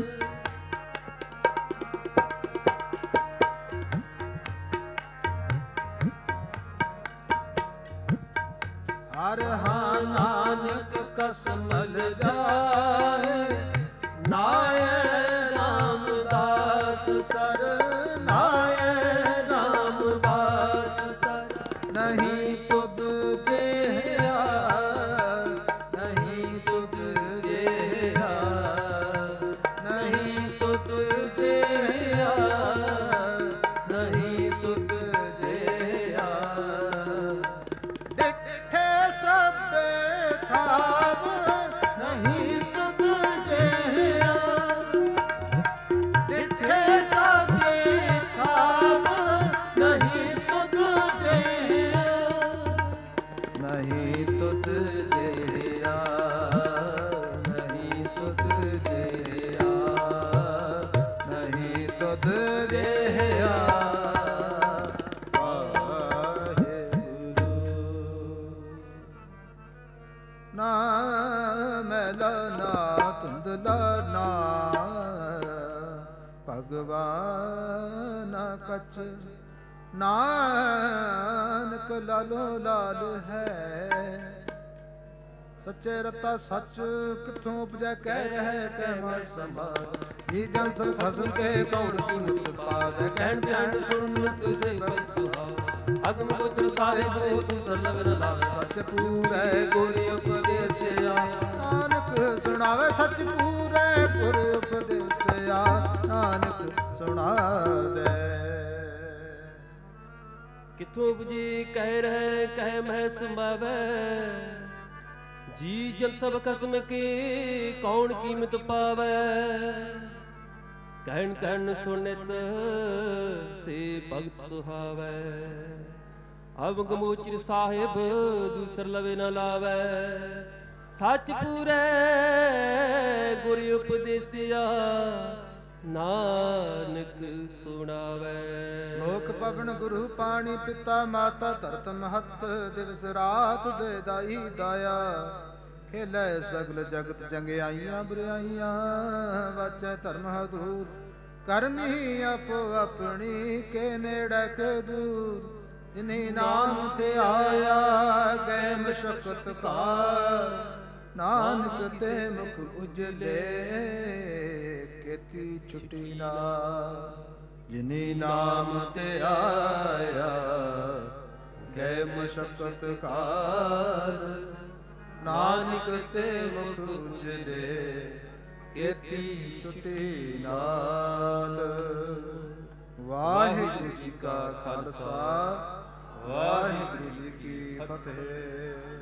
ਹਰ ਨਾਨਕ ਕਸਮਲ ਜਾਏ, ਨਾਏ ਰਾਮਦਾਸ ਸਰ, ਨਾਏ ਰਾਮਦਾਸ ਸਰ, ਨਹੀਂ ਤੁਧ ਜਿਹਾ, ਨਹੀਂ ਤੁਧ ਜਿਹਾ, ਨਹੀਂ ਤੁਧ ਜਿਹਾ, ਨਹੀਂ ਤੁਧ ਜਿਹਾ, ਡਿਠੇ ਸਭੇ ਥਾਵ, ਨਹੀਂ ਤੁਧ ਜਿਹਾ, ਡਿਠੇ ਸਭੇ ਥਾਵ, ਨਹੀਂ ਤੁਧ ਜਿਹਾ, ਨਹੀਂ ਤੁਧ ਜਿਹਾ, ਨਹੀਂ ਤੁਧ ਜਿਹਾ, ਨਹੀਂ ਤੁਧ ਜਿਹਾ, ਵਾਹਿਗੁਰੂ। ਨਾ ਮੈਲਾ ਨਾ ਧੁੰਦਲਾ ਨਾ, ਭਗਵਾਨ ਕਛ, ਨਾਨਕ ਲਾਲੋ ਲਾਲ ਹੈ, ਸੱਚੇ ਰਤਾ ਸੱਚ ਕਿੱਥੋਂ ਉਪਜੈ ਕਹਿ ਰਹਿ ਕਹਿ ਮਨ ਸੰਭਾਲ ਜੀ ਜਨ ਸਭ ਖਸਮ ਕੇ ਕੌਣ ਕੀ ਮੁਕਤ ਪਾਵੈ ਕਹਿਣ ਧਿਆਨ ਸੁਣ ਤੁਸੇ ਬਲ ਸੁਹਾਵ ਅਗਮ ਗੋਚਰ ਸਾਹਿਬ ਤੂੰ ਸਰਲਗ ਨ ਲਾਵੈ ਸੱਚ ਪੂਰੈ ਗੁਰ ਉਪਦੇਸਿਆ ਨਾਨਕ ਸੁਣਾਵੇ ਸੱਚ ਪੂਰੈ ਗੁਰ ਉਪਦੇਸਿਆ ਨਾਨਕ ਸੁਣਾਵੇ ਕਿਥੋਂ ਉਪਜੀ ਕਹਿ ਰਹਿ ਕਹਿ ਮਹਿ ਸੰਭਾਵੈ ਜੀ ਜਨ ਸਭ ਖਸਮ ਕੇ ਕੌਣ ਕੀਮਤ ਪਾਵੈ ਕਹਿਣ ਕਹਿਣ ਸੁਨਿਤ ਸੇ ਭਗਤ ਸੁਹਾਵੈ ਅਬ ਗਮੋਚਰ ਸਾਹਿਬ ਦੂਸਰ ਲਵੇ ਨ ਲਾਵੈ ਸੱਚ ਪੂਰੈ ਗੁਰ ਉਪਦੇਸਿਆ ਨਾਨਕ ਸੁਣਾਵੈ ਸ਼ਲੋਕ ਪਵਨ ਗੁਰੂ ਪਾਣੀ ਪਿਤਾ ਮਾਤਾ ਧਰਤ ਮਹਤ ਦਿਵਸ ਰਾਤ ਦੇ ਦਾਈ ਦਾਇਆ ਖੇਲੇ ਸਗਲ ਜਗਤ ਚੰਗਿਆਈਆਂ ਬੁਰਾਈਆਂ ਵਾਚੈ ਧਰਮ ਹਦੂਰ ਕਰਮੀ ਆਪੋ ਆਪਣੀ ਕੇ ਨੇੜੇ ਕੇ ਦੂਰ ਜਿਨੀ ਨਾਮ ਤੇ ਆਇਆ ਗਏ ਮਸ਼ਕਤ ਕਾ ਨਾਨਕ ਤੇ ਮੁਖ ਉਜਲੇ ਕੀਤੀ ਛੁਟੀ ਨਾ ਜਿਨੀ ਨਾਮ ਤੇ ਆਇਆ ਗਏ ਮਸ਼ਕਤ ਕਾਲ ਨਾਨਕ ਤੇ ਮੁਖ ਉਜਲੇ ਕੀਤੀ ਛੁਟੀ ਨਾਲ ਵਾਹਿਗੁਰੂ ਜੀ ਕਾ ਖਾਲਸਾ ਵਾਹਿਗੁਰੂ ਜੀ ਕੀ ਫਤਿਹ।